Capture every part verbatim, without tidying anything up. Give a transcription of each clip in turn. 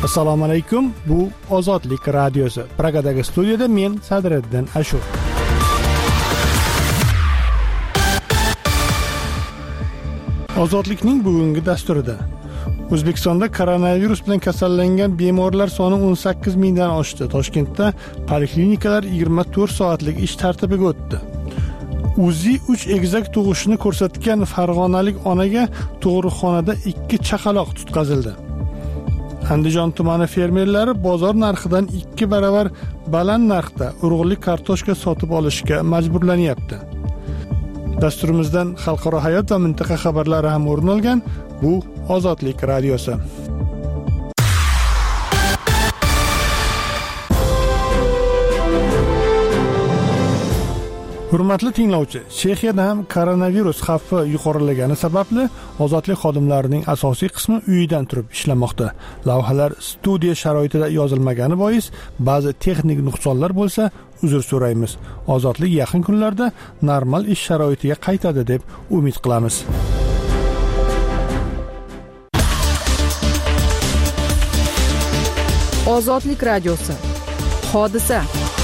Assalomu alaykum. Bu Ozodlik radiosi. Pragadagi studiyada men Sadriddin Ashur. Ozodlikning bugungi dasturida O'zbekistonda koronavirus bilan kasallangan bemorlar soni o'n sakkiz mingdan oshdi. Toshkentda poliklinikalar yigirma to'rt soatlik ish tartibiga o'tdi. Uzi uch egizak tug'ishini ko'rsatgan farg'onalik onaga tug'ruqxonada ikki chaqaloq tutqazildi. Andijon tumani fermerlari bozor narxidan ikki baravar baland narxda urug'lik kartoshka sotib olishga majburlanyapti. Dasturimizdan xalqaro hayot va mintaqa xabarlari ham o'rin olgan. Bu Ozodlik radiosi. Hurmatli tinglovchi, Chexiyada ham koronavirus xavfi yuqorilagani sababli ozodlik xodimlarining asosiy qismi uyidan turib ishlamoqda. Lavhalar studiya sharoitida yozilmagani bois ba'zi texnik nuqsonlar bo'lsa, uzr so'raymiz. Ozodlik yaqin kunlarda normal ish sharoitiga qaytadi deb umid qilamiz. Ozodlik radiosi. Hodisa.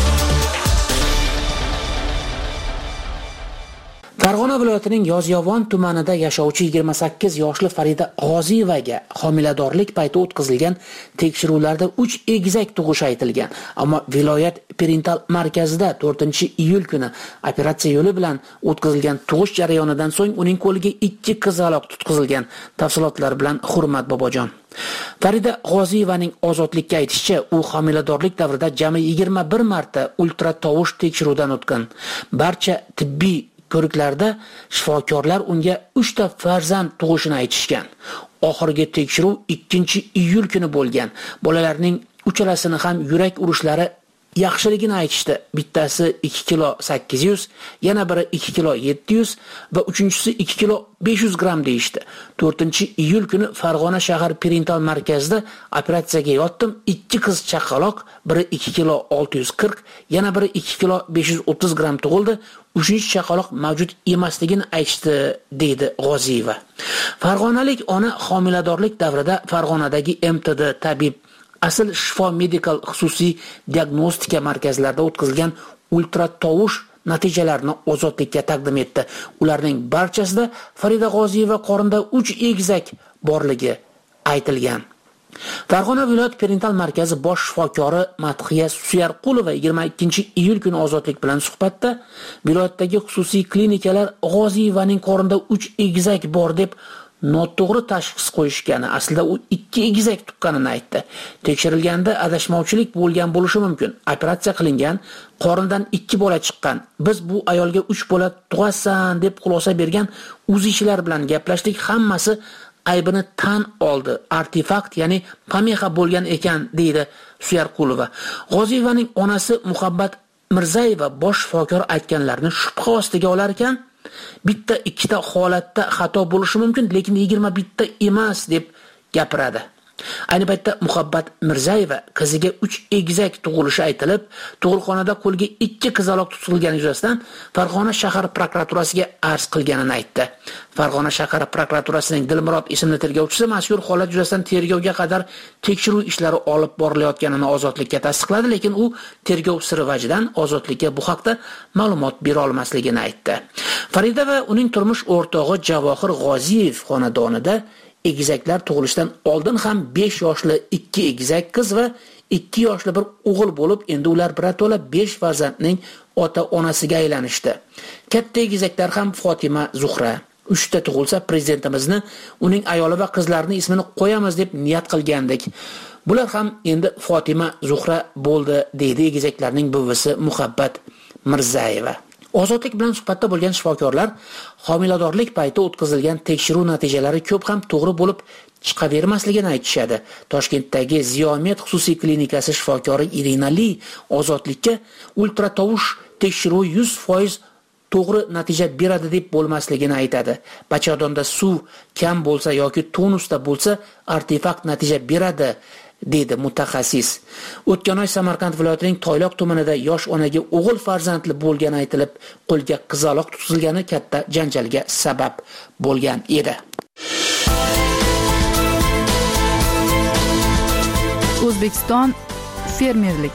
Farg'ona viloyatining Yozyovon tumanida yashovchi yigirma sakkiz yoshli Farida G'oziyevaga homiladorlik payti o'tkazilgan tekshiruvlarda uch egizak tug'ishi aytilgan, ammo viloyat perintal markazida to'rtinchi iyul kuni operatsiya yo'li bilan o'tkazilgan tug'ish jarayonidan so'ng uning qo'liga ikki qizaloq tutqizilgan. Tafsilotlar bilan Hurmat Bobojon. Farida G'oziyevaning Ozodlikka aytishicha, u homiladorlik davrida jami yigirma bir marta ultratovush tekshiruvdan o'tgan. Barcha tibbiy ko'riklarda shifokorlar unga uch ta farzand tug'ishini aytishgan. Oxirgi tekshiruv ikkinchi iyul kuni bo'lgan. Bolalarning uchalasini ham yurak urishlari yaxshiligini aytishdi. Bittasi ikki kilo sakkiz yuz, yana biri ikki kilo yetti yuz va uchinchisi ikki kilo besh yuz gramm deyishdi. to'rtinchi iyul kuni Farg'ona shahar perintal markazida operatsiyaga yotdim. Ikki qiz chaqaloq, biri ikki kilo olti yuz qirq, yana biri ikki kilo besh yuz o'ttiz gramm tug'ildi. Uchinchi chaqaloq mavjud emasligini aytishdi, deydi G'oziyeva. Farg'onalik ona homiladorlik davrida Farg'onadagi M T D tabib Asl shifo medikal xususiy diagnostika markazlarida o'tkazilgan ultratovush natijalarini Ozodlikka taqdim etdi. Ularning barchasida Farida G'oziyeva qorinda uch egizak borligi aytilgan. Farg'ona viloyat perintal markazi bosh shifokori Madhiya Suyarqulova yigirma ikkinchi iyul kuni Ozodlik bilan suhbatda viloyatdagi xususiy klinikalar G'oziyevaning qorinda uch egizak bor deb noto'g'ri tashxis qo'yishgani, aslida u ikki egizak tuqqanini aytdi. Tekshirilganda adashmovchilik bo'lgan bo'lishi mumkin. Operatsiya qilingan, qorindan ikki bola chiqqan. Biz bu ayolga uch bola tug'asan deb xulosa bergan uzichilar bilan gaplashdik, hammasi aybini tan oldi. Artefakt, ya'ni pamexa bo'lgan ekan, deydi Suyarqulova. G'oziyevaning onasi Muhabbat Mirzayeva bosh shifokor aytganlarini shubha ostiga olar ekan, bitta ikkita holatda xato bo'lishi mumkin, lekin yigirma bitta emas deb gapiradi. Ayni paytda Muhabbat Mirzayeva qiziga uch egizak tug'ilishi aytilib, tug'ruqxonada qo'lga ikki qizaloq tutilgani yuzasidan Farg'ona shahar prokuraturasiga arz qilganini aytdi. Farg'ona shahar prokuraturasining Dilmurod ismli tergovchisi mazkur holat yuzasidan tergovga qadar tekshiruv ishlari olib borilayotganini Ozodlikka tasdiqladi, lekin u tergov siri vajidan Ozodlikka bu haqda ma'lumot bera olmasligini aytdi. Farida va uning turmush o'rtog'i Javohir G'oziyev xonadonida egizaklar tug'ilishdan oldin ham besh yoshli ikki egizak qiz va ikki yoshli bir o'g'il bo'lib, endi ular birato'la besh farzandning ota-onasiga aylanishdi. Katta egizaklar ham Fatima, Zuhra. uchta tug'ilsa prezidentimizni, uning ayoli va qizlarining ismini qo'yamiz deb niyat qilgandik. Bular ham endi Fatima, Zuhra bo'ldi, deydi egizaklarning buvisi Muhabbat Mirzayeva. Ozodlik bilan suhbatda bo'lgan shifokorlar homiladorlik payti o'tkazilgan tekshiruv natijalari ko'p ham to'g'ri bo'lib chiqavermasligini aytishadi. Toshkentdagi Ziyomet xususiy klinikasi shifokori Irina Li Ozodlikka ultratovush tekshiruvi yuz foiz to'g'ri natija beradi deb bo'lmasligini aytadi. Bachadonda suv kam bo'lsa yoki tonusda bo'lsa artefakt natija beradi, dedi mutaxassis. O'tgan oy Samarqand viloyatining Toyloq tumanida yosh onaga o'g'il farzandli bo'lgani aytilib, qo'lga qizaloq tutilgani katta janjalga sabab bo'lgan edi. O'zbekiston fermerlik.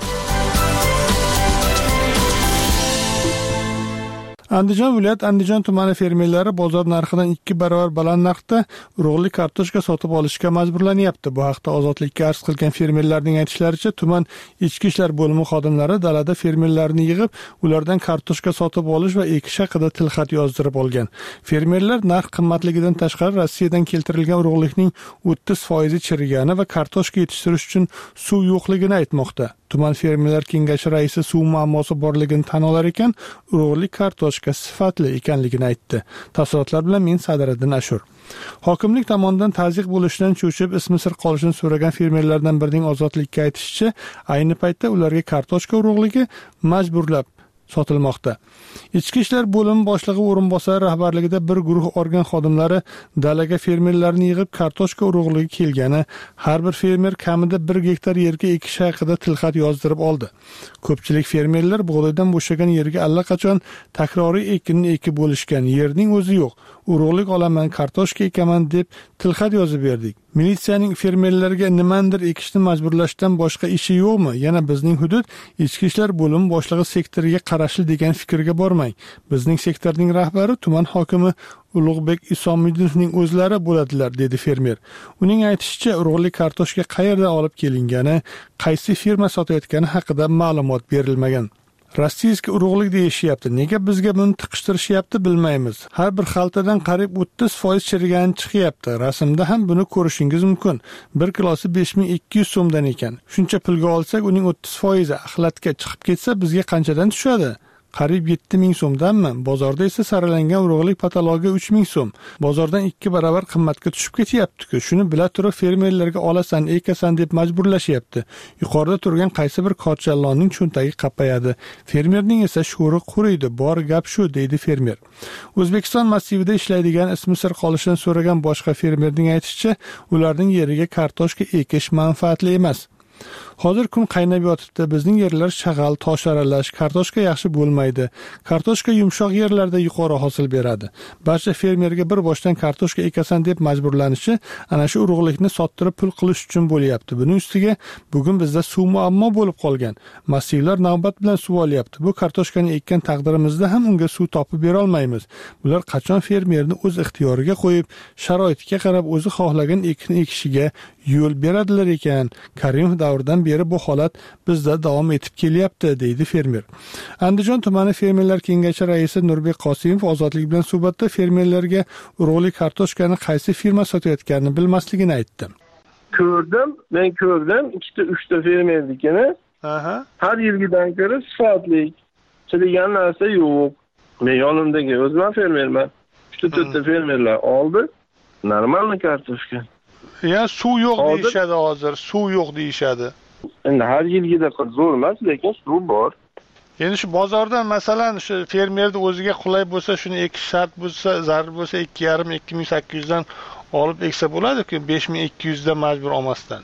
Andijon viloyat Andijon tumani fermerlari bozor narxidan ikki barobar baland narxda urug'lik kartoshka sotib olishga majburlanyapti. Bu haqda Ozodlikka arz qilgan fermerlarning aytishlaricha, tuman ichki ishlar bo'limi xodimlari dalada fermerlarni yig'ib, ulardan kartoshka sotib olish va ekish haqida tilxat yozdirib olgan. Fermerlar narx qimmatligidan tashqari Rossiyadan keltirilgan urug'likning o'ttiz foizi chirigani va kartoshka yetishtirish uchun suv yo'qligini aytmoqda. Tuman fermerlar kengashi raisi suv muammosi borligini tan olar ekan, urug'lik kartoshka sifatli ekanligini aytdi. Tafsilotlar bilan men Sadiriddin Ashur. Hokimlik tomonidan tazyiq bo'lishidan cho'chib, ismi sir qolishini so'ragan fermerlardan birining Ozodlikka aytishicha, ayni paytda ularga kartoshka urug'ligi majburlab sotilmoqda. Ichki ishlar bo'limi boshlig'i o'rinbosari rahbarligida bir guruh organ xodimlari dalaga fermerlarni yig'ib kartoshka urug'ligi kelgani, har bir fermer kamida bir gektar yerga ekish haqida tilxat yozdirib oldi. Ko'pchilik fermerlar bug'doydan bo'shagan yerga allaqachon takroriy ekinni ekib bo'lishgan, yerning o'zi yo'q. Urug'lik olaman, kartoshka ekaman deb tilxat yozib berdik. Militsiyaning fermerlarga nimandir ekishni majburlashdan boshqa ishi yo'qmi? Yana bizning hudud ichki ishlar bo'limi boshlig'i sektoriga qarashli degan fikrga bormang. Bizning sektorning rahbari tuman hokimi Ulug'bek Isomiddinning o'zlari bo'ladilar, dedi fermer. Uning aytishicha, urug'lik kartoshka qayerdan olib kelingani, qaysi firma sotayotgani haqida ma'lumot berilmagan. Rossiyskiy urug'lik deyishyapti. Nega bizga buni tiqishtirishyapti bilmaymiz. Har bir xaltadan qariyb o'ttiz foiz chirigani chiqyapti. Rasmda ham buni ko'rishingiz mumkin. bir kilosi besh ming ikki yuz so'mdan ekan. Shuncha pulga olsak, uning o'ttiz foizi axlatga chiqib ketsa, bizga qanchadan tushadi? Qariyb yetti ming so'mdanmi? Bozorda esa saralangan urug'lik patalogi uch ming so'm. Bozordan ikki barobar qimmatga tushib ketyapti-ku. Shuni bila turib fermerlarga olasan, ekasan deb majburlashyapti. Yuqorida turgan qaysi bir korchalonning cho'ntagi qappayadi. Fermerning esa sho'ri quriydi. Bor gap shu, deydi fermer. O'zbekiston massivida ishlaydigan, ismi sir qolishini so'ragan boshqa fermerning aytishicha, ularning yeriga kartoshka ekish manfaatli emas. Hozir kun qaynab yotibdi. Bizning yerlar shag'al, tosh aralash, kartoshka yaxshi bo'lmaydi. Kartoshka yumshoq yerlarda yuqori hosil beradi. Barcha fermerga bir boshdan kartoshka ekasan deb majburlanishi ana shu urug'likni sottirib pul qilish uchun bo'lyapti. Buning ustiga bugun bizda suv muammo bo'lib qolgan. Massivlar navbat bilan suv olyapti. Bu kartoshkani ekkan taqdirimizda ham unga suv topib bera olmaymiz. Bular qachon fermerni o'z ixtiyoriga qo'yib, sharoitiga qarab o'zi xohlagan ekin ekishiga yo'l beradilar ekan. Karimov davridan beri bu holat bizda davom etib kelyapti, deydi fermer. Andijon tumani fermerlar kengashi raisi Nurbek Qosimov Ozodlik bilan suhbatda fermerlarga urug'lik kartoshkani qaysi firma sotayotganini bilmasligini aytdi. Ko'rdim, men ko'rdim, ikkita uchta fermerlikini. Aha. Har yilgidan ko'ra sifatli chirigan narsa yo'q. Men yonimdagi o'zim fermerman. uchta to'rtta fermerlar oldi. Normalniy kartoshka. Ya suv yo'q deyishadi hozir, suv yo'q deyishadi. Endi har yilgida zo'r emas, lekin suv bor. Endi shu bozordan masalan shu fermerning o'ziga qulay bo'lsa, shuni ekish shart bo'lsa, zarur bo'lsa ikki yarim ikki ming sakkiz yuz dan olib eksa bo'ladi-ku, besh ming ikki yuz dan majbur olmasdan.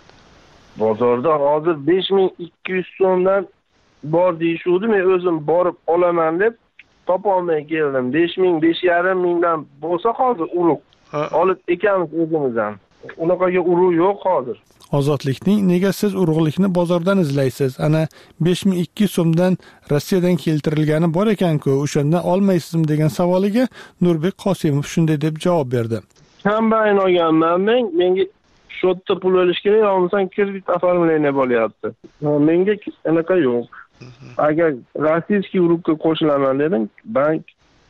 Bozorda hozir besh ming ikki yuz so'mdan bor deyishuvdi. Men o'zim borib olaman deb topa olmay keldim. besh ming, besh yarim mingdan bo'lsa hozir urug' olib ekamiz o'zimizdan. Unaqaga urug' yo'q hozir. Ozodlikning nega siz urug'likni bozordan izlaysiz? Ana besh ming ikki yuz so'mdan Rossiyadan keltirilgani bor ekan-ku, o'shandan olmaysizmi degan savoliga Nurbek Qosimov shunday deb javob berdi. Kombayn olganman men, menga shotda pul olish kerak, olmasam kredit оформление bo'lyapti. Menga anaqa yo'q. Agar rossiyskiy urug'ga qo'shilaman dedim, bank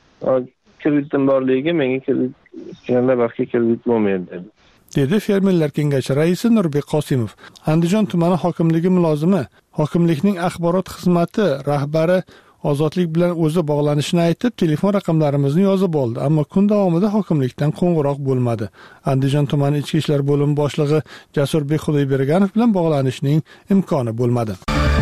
kreditim borligiga menga kredit yana boshqa kredit bo'lmaydi dedi. dedi fermerlar kengashi raisi Nurbek Qosimov. Andijon tumani hokimligi mulozimi, hokimlikning axborot xizmati rahbari Ozodlik bilan o'zi bog'lanishini aytib, telefon raqamlarimizni yozib oldi, ammo kun davomida hokimlikdan qo'ng'iroq bo'lmadi. Andijon tumani ichki ishlar bo'limi boshlig'i Jasurbek Xudoyberganov bilan bog'lanishning imkoni bo'lmadi.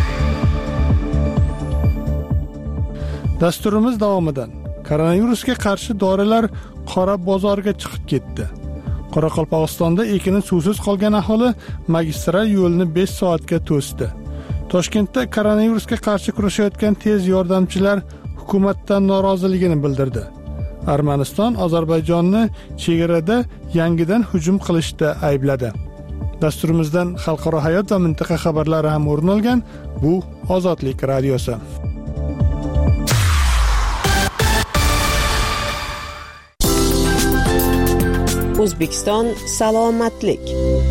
Dasturimiz davomidan koronavirusga qarshi dorilar qora bozorga chiqib ketdi. Qoraqalpog'istonda ekini suvsiz qolgan aholi magistral yo'lni besh soatga to'sdi. Toshkentda koronavirusga qarshi kurashayotgan tez yordamchilar hukumatdan noroziligini bildirdi. Armaniston Ozarbayjonni chegarada yangidan hujum qilishda aybladi. Dasturimizdan xalqaro hayot va mintaqa xabarlari ham o'rin olgan. Bu Ozodlik radiosi. O'zbekiston salomatlik.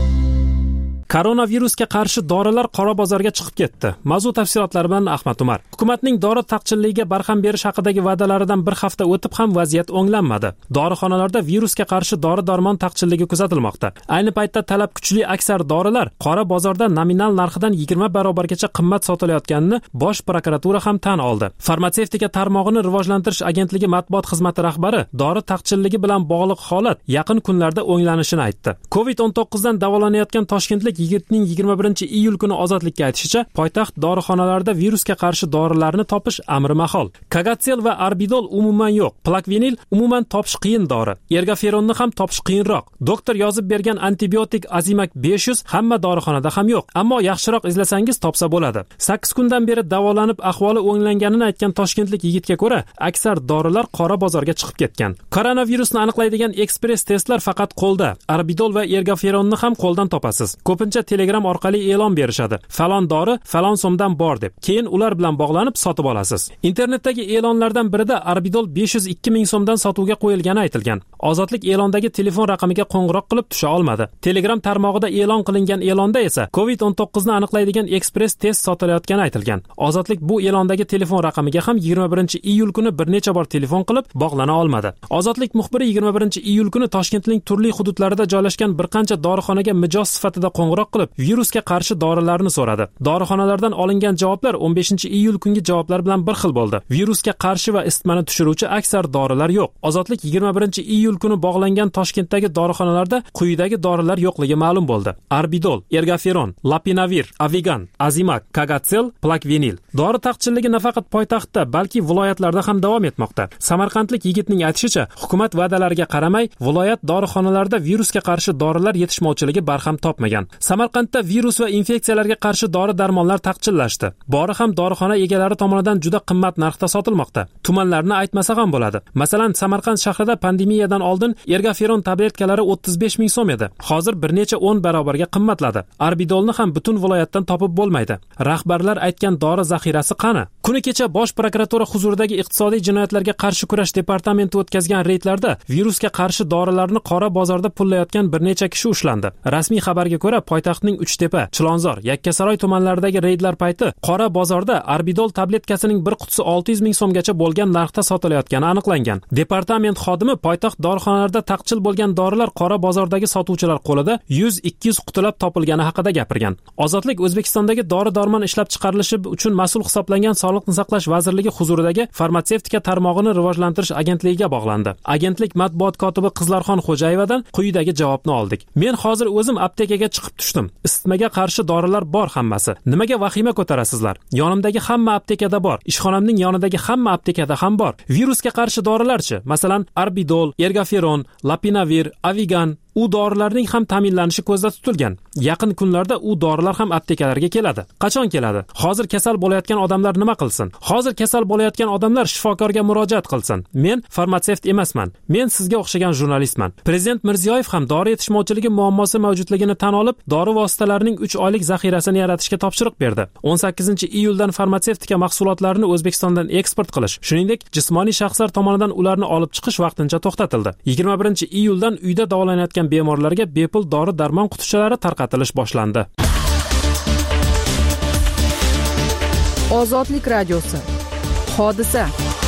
Koronavirusga qarshi dorilar qora bozorga chiqib ketdi. Mavzu tafsilotlari bilan Ahmad Umar. Hukumatning dori taqchilligiga barham berish haqidagi va'dalaridan bir hafta o'tib ham vaziyat o'nglanmadi. Dorixonalarda virusga qarshi dori-darmon taqchilligi kuzatilmoqda. Ayni paytda talab kuchli aksar dorilar qora bozorda nominal narxidan yigirma barobargacha qimmat sotilayotganini Bosh prokuratura ham tan oldi. Farmatsevtika tarmog'ini rivojlantirish agentligi matbuot xizmati rahbari dori taqchilligi bilan bog'liq holat yaqin kunlarda o'nglanishini aytdi. covid o'n to'qqiz dan davolanayotgan toshkentlik yigitning yigirma birinchi iyul kuni ozodlikka aytishicha, poytaxt dorixonalarida virusga qarshi dorilarni topish amri mahol. Kagatsel va Arbidol umuman yo'q. Plakvinil umuman topish qiyin dori. Ergaferonni ham topish qiyinroq. Doktor yozib bergan antibiotik Azimak besh yuz hamma dorixonada ham yo'q. Ammo yaxshiroq izlasangiz topsa bo'ladi. sakkiz kundan beri davolanib ahvoli o'nglanganini aytgan toshkentlik yigitga ko'ra, aksar dorilar qora bozorga chiqib ketgan. Koronavirusni aniqlaydigan ekspress testlar faqat qo'lda. Arbidol va ergaferonni ham qo'ldan topasiz. Ko'pincha Telegram orqali e'lon berishadi. Falon dori falon so'mdan bor deb. Keyin ular bilan bog'lanib sotib olasiz. Internetdagi e'lonlardan birida Arbidol besh yuz ikki ming so'mdan sotuvga qo'yilgani aytilgan. Ozodlik e'londagi telefon raqamiga qo'ng'iroq qilib tusha olmadi. Telegram tarmog'ida e'lon qilingan e'londa esa covid o'n to'qqiz ni aniqlaydigan ekspress test sotilayotgani aytilgan. Ozodlik bu e'londagi telefon raqamiga ham yigirma birinchi iyul kuni bir necha bor telefon qilib bog'lana olmadi. Ozodlik muxbiri yigirma birinchi iyul kuni Toshkentning turli hududlarida joylashgan bir qancha dorixonaga mijoz sifatida qo'ng'iroq qilib virusga qarshi dorilarni so'radi. Dorixonalardan olingan javoblar o'n beshinchi iyul kungi javoblar bilan bir xil bo'ldi. Virusga qarshi va isitmani tushiruvchi aksar dorilar yo'q. Ozodlik yigirma birinchi iyul kuni bog'langan Toshkentdagi dorixonalarda quyidagi dorilar yo'qligi ma'lum bo'ldi. Arbidol, Ergaferon, Lapinavir, Avigan, Azimak, Kagatsel, Plakvinil. Dori taqchilligi nafaqat poytaxtda, balki viloyatlarda ham davom etmoqda. Samarqandlik yigitning aytishicha, hukumat va'dalariga qaramay, viloyat dorixonalarida virusga qarshi dorilar yetishmovchiligi barham topmagan. Samarqandda virus va infeksiyalarga qarshi dori-darmonlar taqchillashdi. Bori ham dorixona egalari tomonidan juda qimmat narxda sotilmoqda. Tumanlarni aytmasa ham bo'ladi. Masalan, Samarqand shahrida pandemiyadan oldin Ergaferon tabletkalari o'ttiz besh ming so'm edi. Hozir bir necha o'n barobarga qimmatladi. Arbidolni ham butun viloyatdan topib bo'lmaydi. Rahbarlar aytgan dori zaxirasi qani? Kuni kecha Bosh prokuratura huzuridagi iqtisodiy jinoyatlarga qarshi kurash departamenti o'tkazgan reydlarda virusga qarshi dorilarni qora bozorda pullayotgan bir necha kishi ushlandi. Rasmiy xabarga ko'ra, poytaxtning Uchtepa, Chilonzor, Yakkasaroy tumanlaridagi reydlar payti qora bozorda Arbidol tabletkasining bir qutisi olti yuz ming so'mgacha bo'lgan narxda sotilayotgani aniqlangan. Departament xodimi poytaxt dorixonalarida taqchil bo'lgan dorilar qora bozordagi sotuvchilar qo'lida yuz ikki yuz qutilab topilgani haqida gapirgan. Ozodlik O'zbekistondagi dori-darmon ishlab chiqarilishi uchun mas'ul hisoblangan Sog'liqni saqlash vazirligi huzuridagi farmatsevtika tarmog'ini rivojlantirish agentligiga bog'landi. Agentlik matbuot kotibi Qizlarxon Xo'jayevadan quyidagi javobni oldik. Men hozir o'zim aptekaga chiqib tushdim. Isitmaga qarshi dorilar bor hammasi. Nimaga vahima ko'tarasizlar? Yonimdagi hamma aptekada bor. Ishxonamning yonidagi hamma aptekada ham bor. Virusga qarshi dorilarchi? Masalan, Arbidol, Ergaferon, Lapinavir, Avigan u dorilarning ham ta'minlanishi ko'zda tutilgan. Yaqin kunlarda u dorilar ham aptekalarga keladi. Qachon keladi? Hozir kasal bo'layotgan odamlar nima qilsin? Hozir kasal bo'layotgan odamlar shifokorga murojaat qilsin. Men farmatsevt emasman. Men sizga o'xshagan jurnalistman. Prezident Mirziyoyev ham dori yetishmovchiligi muammosi mavjudligini tan olib, dori vositalarining uch oylik zaxirasini yaratishga topshiriq berdi. o'n sakkizinchi iyuldan farmatsevtika mahsulotlarini O'zbekistondan eksport qilish, shuningdek, jismoniy shaxslar tomonidan ularni olib chiqish vaqtincha to'xtatildi. yigirma birinchi iyuldan uyda davolanayotgan bemorlarga bepul dori-darmon qutichalari tarqatilish boshlandi. Ozodlik radiosi. Hodisa.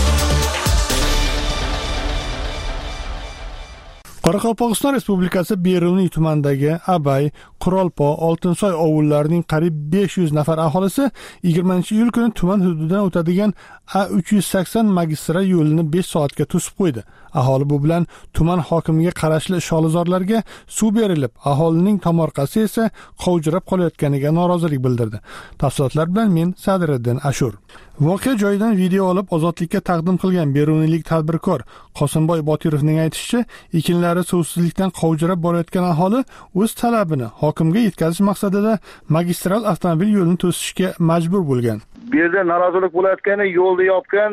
Qoraqalpog'iston Respublikasi Beruniy tumanidagi Abay, Qurolpo, Oltinsoy ovullarining qariyb besh yuz nafar aholisi yigirmanchi iyul kuni tuman hududidan o'tadigan A uch yuz sakson magistral yo'lini besh soatga to'sib qo'ydi. Aholi bu bilan tuman hokimiga qarashli sholizorlarga suv berilib, aholining tomorqasi esa qovjirab qolayotganiga norozilik bildirdi. Tafsilotlar bilan men Sadiriddin Ashur. Voqea joyidan video olib Ozodlikka taqdim qilgan beruniylik tadbirkor Qosimboy Botirovning aytishicha, ekinlari sari suvsizlikdan qovjirab borayotgan aholi o'z talabini hokimga yetkazish maqsadida magistral avtomobil yo'lini to'sishga majbur bo'lgan. Bu yerda norozilik bo'layotgani yo'lni yopgan,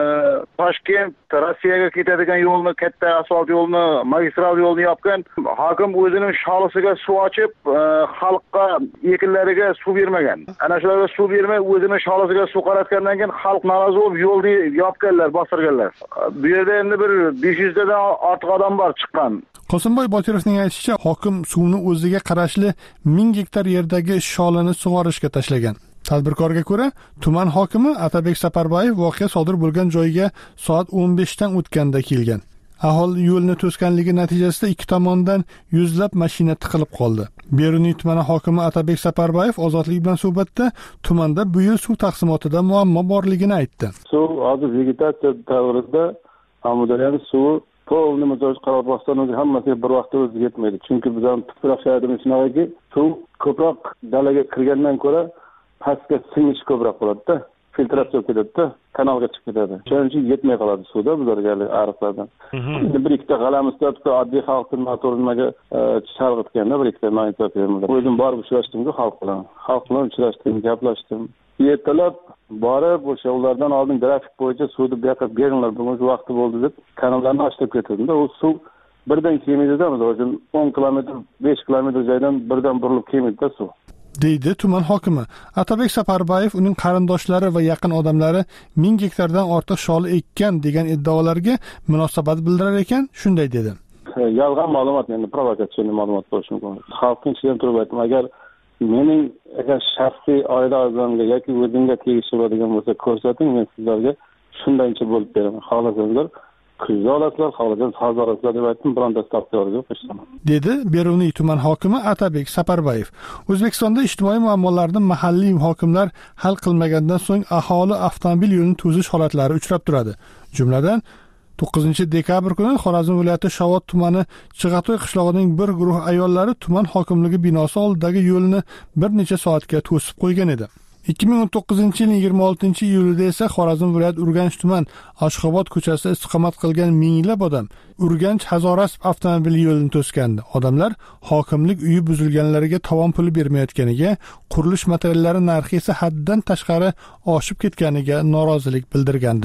Toshkent Rossiyaga ketadigan yo'lni, katta asfalt yo'lni, magistral yo'lni yopgan. Hokim o'zining sholisiga suv ochib, xalqqa ekinlariga suv bermagan. Ana shularga suv bermay, o'zining sholisiga suv qaratgandan keyin xalq norozi bo'lib yo'lni yopganlar, bostirganlar. Bu yerda endi bir besh yuz tadan ortiq odam bor chiqqan. Qosimboy Botirovning aytishicha, hokim suvni o'ziga qarashli ming gektar yerdagi sholini sug'orishga tashlagan. Tadbirkorga ko'ra, tuman hokimi Atabek Saparbayev voqea sodir bo'lgan joyga soat o'n besh dan o'tganda kelgan. Aholi yo'lni to'sganligi natijasida ikki tomondan yuzlab mashina tiqilib qoldi. Beruniy tumani hokimi Atabek Saparbayev Ozodlik bilan suhbatda tumanda bu yil suv taqsimotida muammo borligini aytdi. Suv hozir vegetatsiya davrida Amudaryoning suvi polni mijoj Qoraqalpog'iston o'zi hammasiga bir vaqtda o'zi yetmaydi. Chunki bizning tuproq shaharimiz shunaqaki, suv ko'proq dalaga kirgandan ko'ra pastga singish ko'proq bo'ladi-da, filtratsiya ketadi-da, kanalga chiqib ketadi. Shuning uchun yetmay qoladi suvda bizlarga ariqlardan. Endi bir ikkita g'alamiz bitta oddiy xalqning motoriniga chalg'itganda bir ikkita noinsof yerlar. O'zim borib uchrashdimku xalq bilan. Xalq bilan uchrashdim, gaplashdim. Ertalab borib o'sha ulardan oldin grafik bo'yicha suvni bu yoqqa beringlar, bugun vaqti bo'ldi deb kanallarni ochib ketdim-da. U suv birdan kelmaydi-da, o'zim o'n kilometr, besh kilometr joydan birdan burilib kelmaydi-da suv. deydi tuman hokimi. Atabek Saparbayev uning qarindoshlari va yaqin odamlari ming gektardan ortiq shol ekkan degan iddaolarga munosabat bildirar ekan, shunday dedi. Yolg'on ma'lumot, endi provokatsion ma'lumot bo'lishi mumkin. Xalqning ichidan turib aytdim, agar mening agar shaxsiy oila a'zomga yoki o'zimga tegishli bo'ladigan bo'lsa ko'rsating, men sizlarga shundancha bo'lib beraman. Xohlasanglar kuzda olasizlar, xohlasangiz hozir olasizlar deb aytdim, bironta stavkalarga qo'shaman. Dedi Beruniy tuman hokimi Atabek Saparbayev. O'zbekistonda ijtimoiy muammolarni mahalliy hokimlar hal qilmagandan so'ng aholi avtomobil yo'lini to'sish holatlari uchrab turadi. Jumladan to'qqizinchi dekabr kuni Xorazm viloyati Shovot tumani Chig'atoy qishlog'ining bir guruh ayollari tuman hokimligi binosi oldidagi yo'lni bir necha soatga to'sib qo'ygan edi. ikki ming o'n to'qqizinchi yilning yigirma oltinchi iyulida esa Xorazm viloyat Urganch tuman Ashxobod ko'chasida istiqomat qilgan minglab odam Urganch Hazorasp avtomobil yo'lini to'sgandi. Odamlar hokimlik uyi buzilganlariga tovon puli bermayotganiga, qurilish materiallari narxi esa haddan tashqari oshib ketganiga norozilik bildirgandi.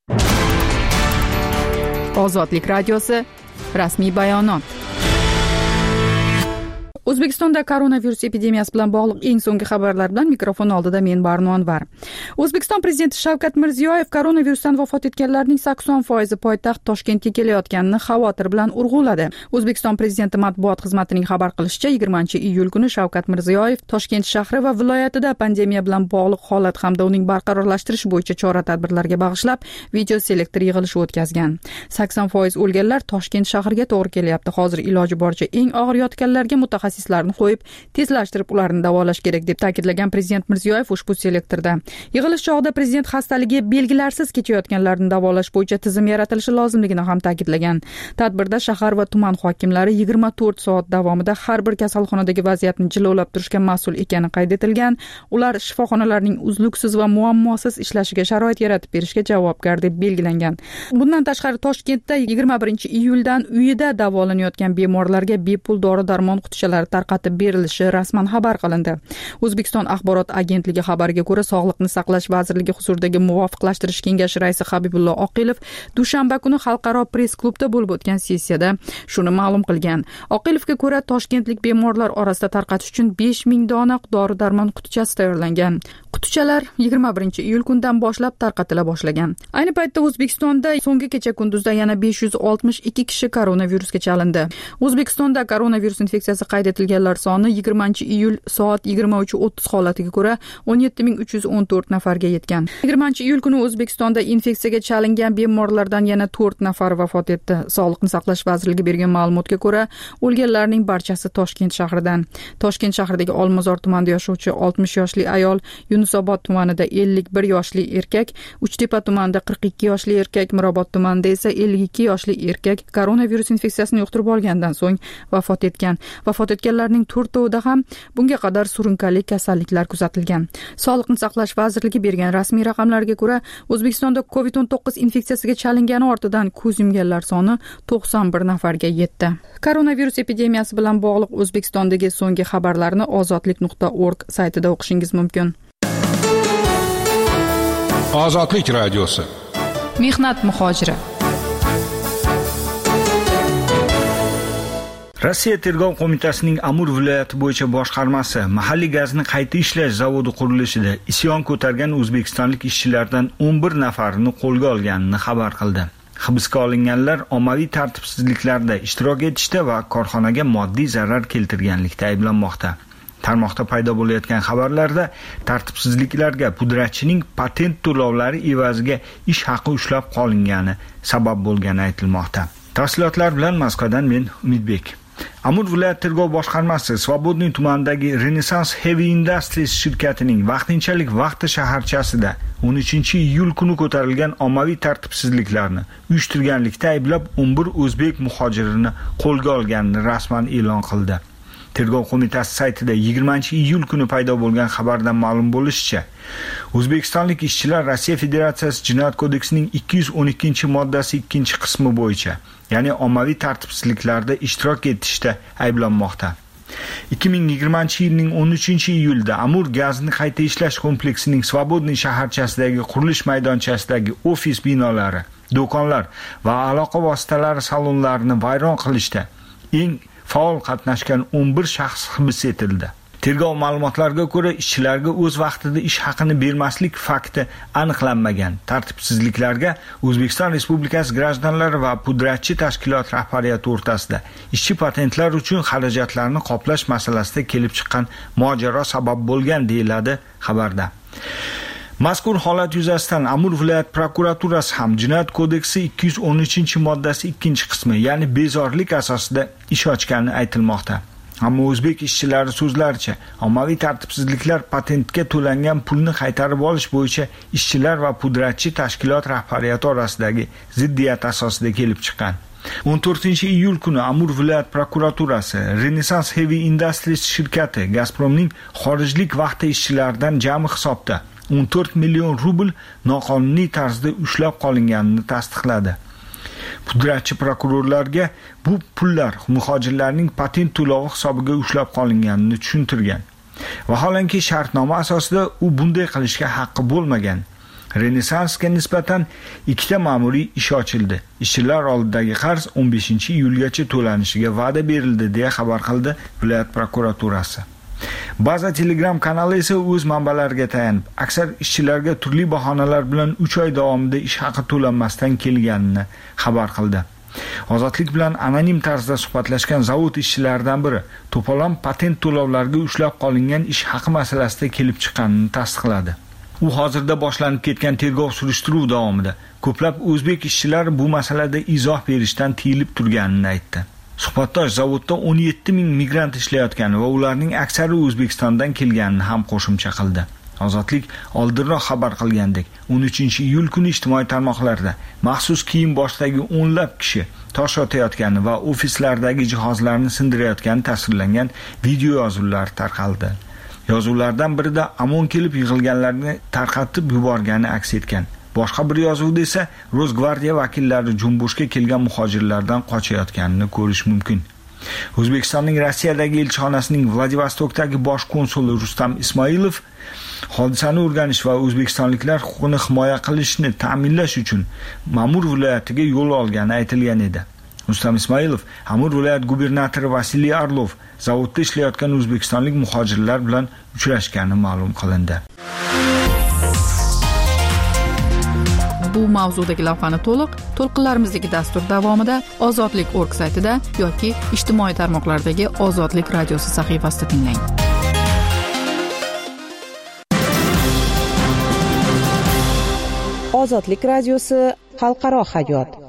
Ozodlik radiosi rasmiy bayonot. O'zbekistonda koronavirus epidemiyasi bilan bog'liq eng so'nggi xabarlar bilan mikrofon oldida men Barno Anvar. O'zbekiston prezidenti Shavkat Mirziyoyev koronavirusdan vafot etganlarning sakson foizi poytaxt Toshkentga kelayotganini xavotir bilan urg'uladi. O'zbekiston prezidenti matbuot xizmatining xabar qilishicha, yigirmanchi iyul kuni Shavkat Mirziyoyev Toshkent shahri va viloyatida pandemiya bilan bog'liq holat hamda uning barqarorlashtirish bo'yicha chora-tadbirlarga bag'ishlab video selektor yig'ilishi o'tkazgan. sakson foiz o'lganlar Toshkent shahriga to'g'ri kelyapti. Hozir iloji boricha eng og'ir yotganlarga mutaxassis mutaxassislarni qo'yib, tezlashtirib ularni davolash kerak deb ta'kidlagan prezident Mirziyoyev ushbu selektorda. Yig'ilish chog'ida prezident xastaligi belgilarsiz kechayotganlarni davolash bo'yicha tizim yaratilishi lozimligini ham ta'kidlagan. Tadbirda shahar va tuman hokimlari yigirma to'rt soat davomida har bir kasalxonadagi vaziyatni jilovlab turishga mas'ul ekani qayd etilgan. Ular shifoxonalarning uzluksiz va muammosiz ishlashiga sharoit yaratib berishga javobgar deb belgilangan. Bundan tashqari Toshkentda yigirma birinchi iyuldan uyida davolanayotgan bemorlarga bepul dori-darmon qutichalari tarqatib berilishi rasman xabar qilindi. O'zbekiston axborot agentligi xabariga ko'ra, Sog'liqni saqlash vazirligi huzuridagi muvofiqlashtirish kengashi raisi Habibullo Oqilov dushanba kuni xalqaro press-klubda bo'lib o'tgan sessiyada shuni ma'lum qilgan. Oqilovga ko'ra, toshkentlik bemorlar orasida tarqatish uchun besh ming dona dori-darmon qutichasi tayyorlangan. Qutichalar yigirma birinchi iyul kundan boshlab tarqatila boshlagan. Ayni paytda O'zbekistonda so'nggi kecha kunduzda yana besh yuz oltmish ikki kishi koronavirusga chalindi. O'zbekistonda koronavirus infeksiyasi qayd etilganlar soni yigirmanchi iyul soat yigirma uch o'ttiz holatiga ko'ra o'n yetti ming uch yuz o'n to'rt nafarga yetgan. yigirmanchi iyul kuni O'zbekistonda infeksiyaga chalingan bemorlardan yana to'rt nafar vafot etdi. Sog'liqni saqlash vazirligi bergan ma'lumotga ko'ra, o'lganlarning barchasi Toshkent shahridan. Toshkent shahridagi Olmazor tumanida yashovchi oltmish yoshli ayol, Yunusobod tumanida ellik bir yoshli erkak, Uchtepa tumanida qirq ikki yoshli erkak, Mirobod tumanida esa ellik ikki yoshli erkak koronavirus infeksiyasini yuqtirib olgandan so'ng vafot etgan. Vafot etgan etganlarning to'rtovida ham bunga qadar surunkali kasalliklar kuzatilgan. Sog'liqni saqlash vazirligi bergan rasmiy raqamlarga ko'ra, O'zbekistonda covid o'n to'qqiz infeksiyasiga chalingani ortidan ko'z yumganlar soni to'qson bir nafarga yetdi. Koronavirus epidemiyasi bilan bog'liq O'zbekistondagi so'nggi xabarlarni ozodlik nuqta org saytida o'qishingiz mumkin. Ozodlik radiosi. Mehnat muhojiri. Rossiya tergov qo'mitasining Amur viloyati bo'yicha boshqarmasi mahalliy gazni qayta ishlash zavodi qurilishida isyon ko'targan o'zbekistonlik ishchilardan o'n bir nafarini qo'lga olganini xabar qildi. Hibsga olinganlar ommaviy tartibsizliklarda ishtirok etishda va korxonaga moddiy zarar keltirganlikda ayblanmoqda. Tarmoqda paydo bo'layotgan xabarlarda tartibsizliklarga pudratchining patent to'lovlari evaziga ish haqi ushlab qolingani sabab bo'lgani aytilmoqda. Tafsilotlar bilan Moskvadan men Umidbek. Amur viloyat tergov boshqarmasi Svobodniy tumanidagi Renaissance Heavy Industries shirkatining vaqtinchalik vaqti shaharchasida o'n uchinchi iyul kuni ko'tarilgan ommaviy tartibsizliklarni uyushtirganlikda ayblab o'n bir o'zbek muhojirini qo'lga olganini rasman e'lon qildi. Tergov qo'mitasi saytida yigirmanchi iyul kuni paydo bo'lgan xabardan ma'lum bo'lishicha, o'zbekistonlik ishchilar Rossiya Federatsiyasi Jinoyat kodeksining ikki yuz o'n ikkinchi moddasi ikkinchi qismi bo'yicha, ya'ni ommaviy tartibsizliklarda ishtirok etishda ayblanmoqda. ikki ming yigirmanchi yilning o'n uchinchi iyulda Amur gazni qayta ishlash kompleksining Svobodniy shaharchasidagi qurilish maydonchasidagi ofis binolari, do'konlar va aloqa vositalari salonlarini vayron qilishda eng faol qatnashgan o'n bir shaxs hibs etildi. Tergov ma'lumotlariga ko'ra, ishchilarga o'z vaqtida ish haqini bermaslik fakti aniqlanmagan. Tartibsizliklarga O'zbekiston Respublikasi grajdanlari va pudratchi tashkilot rahbariyati o'rtasida ishchi patentlar uchun xarajatlarni qoplash masalasida kelib chiqqan mojaro sabab bo'lgan deyiladi xabarda. Mazkur holat yuzasidan Amur viloyat prokuraturasi ham Jinoyat kodeksi ikki yuz o'n uchinchi moddasi ikkinchi qismi, ya'ni bezorilik asosida ish ochgani aytilmoqda. Ammo o'zbek ishchilari so'zlaricha, ommaviy tartibsizliklar patentga to'langan pulni qaytarib olish bo'yicha ishchilar va pudratchi tashkilot rahbariyati orasidagi ziddiyat asosida kelib chiqqan. o'n to'rtinchi iyul kuni Amur viloyat prokuraturasi Renaissance Heavy Industries shirkati Gazpromning xorijlik vaqti ishchilaridan jami hisobda o'n to'rt million rubl noqonuniy tarzda ushlab qolinganini tasdiqladi. Pudratchi prokurorlarga bu pullar muhojirlarning patent to'lovi hisobiga ushlab qolinganini tushuntirgan. Vaholanki shartnoma asosida u bunday qilishga haqqi bo'lmagan. Renaissansga nisbatan ikkita ma'muriy ish ochildi. Ishchilar oldidagi qarz o'n beshinchi iyulgacha to'lanishiga va'da berildi deya xabar qildi viloyat prokuraturasi. Baza Telegram kanali esa o'z manbalariga tayanib, aksar ishchilarga turli bahonalar bilan uch oy davomida ish haqi to'lanmasdan kelganini xabar qildi. Ozodlik bilan anonim tarzda suhbatlashgan zavod ishchilaridan biri to'polon patent to'lovlariga ushlab qolingan ish haqi masalasida kelib chiqqanini tasdiqladi. U hozirda boshlanib ketgan tergov surishtiruv davomida ko'plab o'zbek ishchilari bu masalada izoh berishdan tiyilib turganini aytdi. Suhbatdosh zavodda o'n yetti ming migrant ishlayotgani va ularning aksari O'zbekistondan kelganini ham qo'shimcha qildi. Ozodlik oldinroq xabar qilgandek, o'n uchinchi iyul kuni ijtimoiy tarmoqlarda maxsus kiyim boshidagi o'nlab kishi tosh otayotgani va ofislardagi jihozlarni sindirayotgani tasvirlangan video yozuvlar tarqaldi. Yozuvlardan birida Amon kelib yig'ilganlarni tarqatib yuborgani aks etgan. Boshqa bir yozuvda esa Rosgvardiya vakillari Jumbushga kelgan muhojirlardan qochayotganini ko'rish mumkin. O'zbekistonning Rossiyadagi elchixonasining Vladivostokdagi bosh konsuli Rustam Ismoilov hodisani o'rganish va o'zbekistonliklar huquqini himoya qilishni ta'minlash uchun Amur viloyatiga yo'l olgani aytilgan edi. Rustam Ismoilov Amur viloyat gubernatori Vasiliy Arlov zavodda ishlayotgan o'zbekistonlik muhojirlar bilan uchrashgani ma'lum qilindi. Bu mavzudagi lavhani to'liq to'lqinlarimizdagi dastur davomida ozodlik nokta org saytida yoki ijtimoiy tarmoqlardagi Ozodlik radiosi sahifasida tinglang. Ozodlik radiosi xalqaro hayot.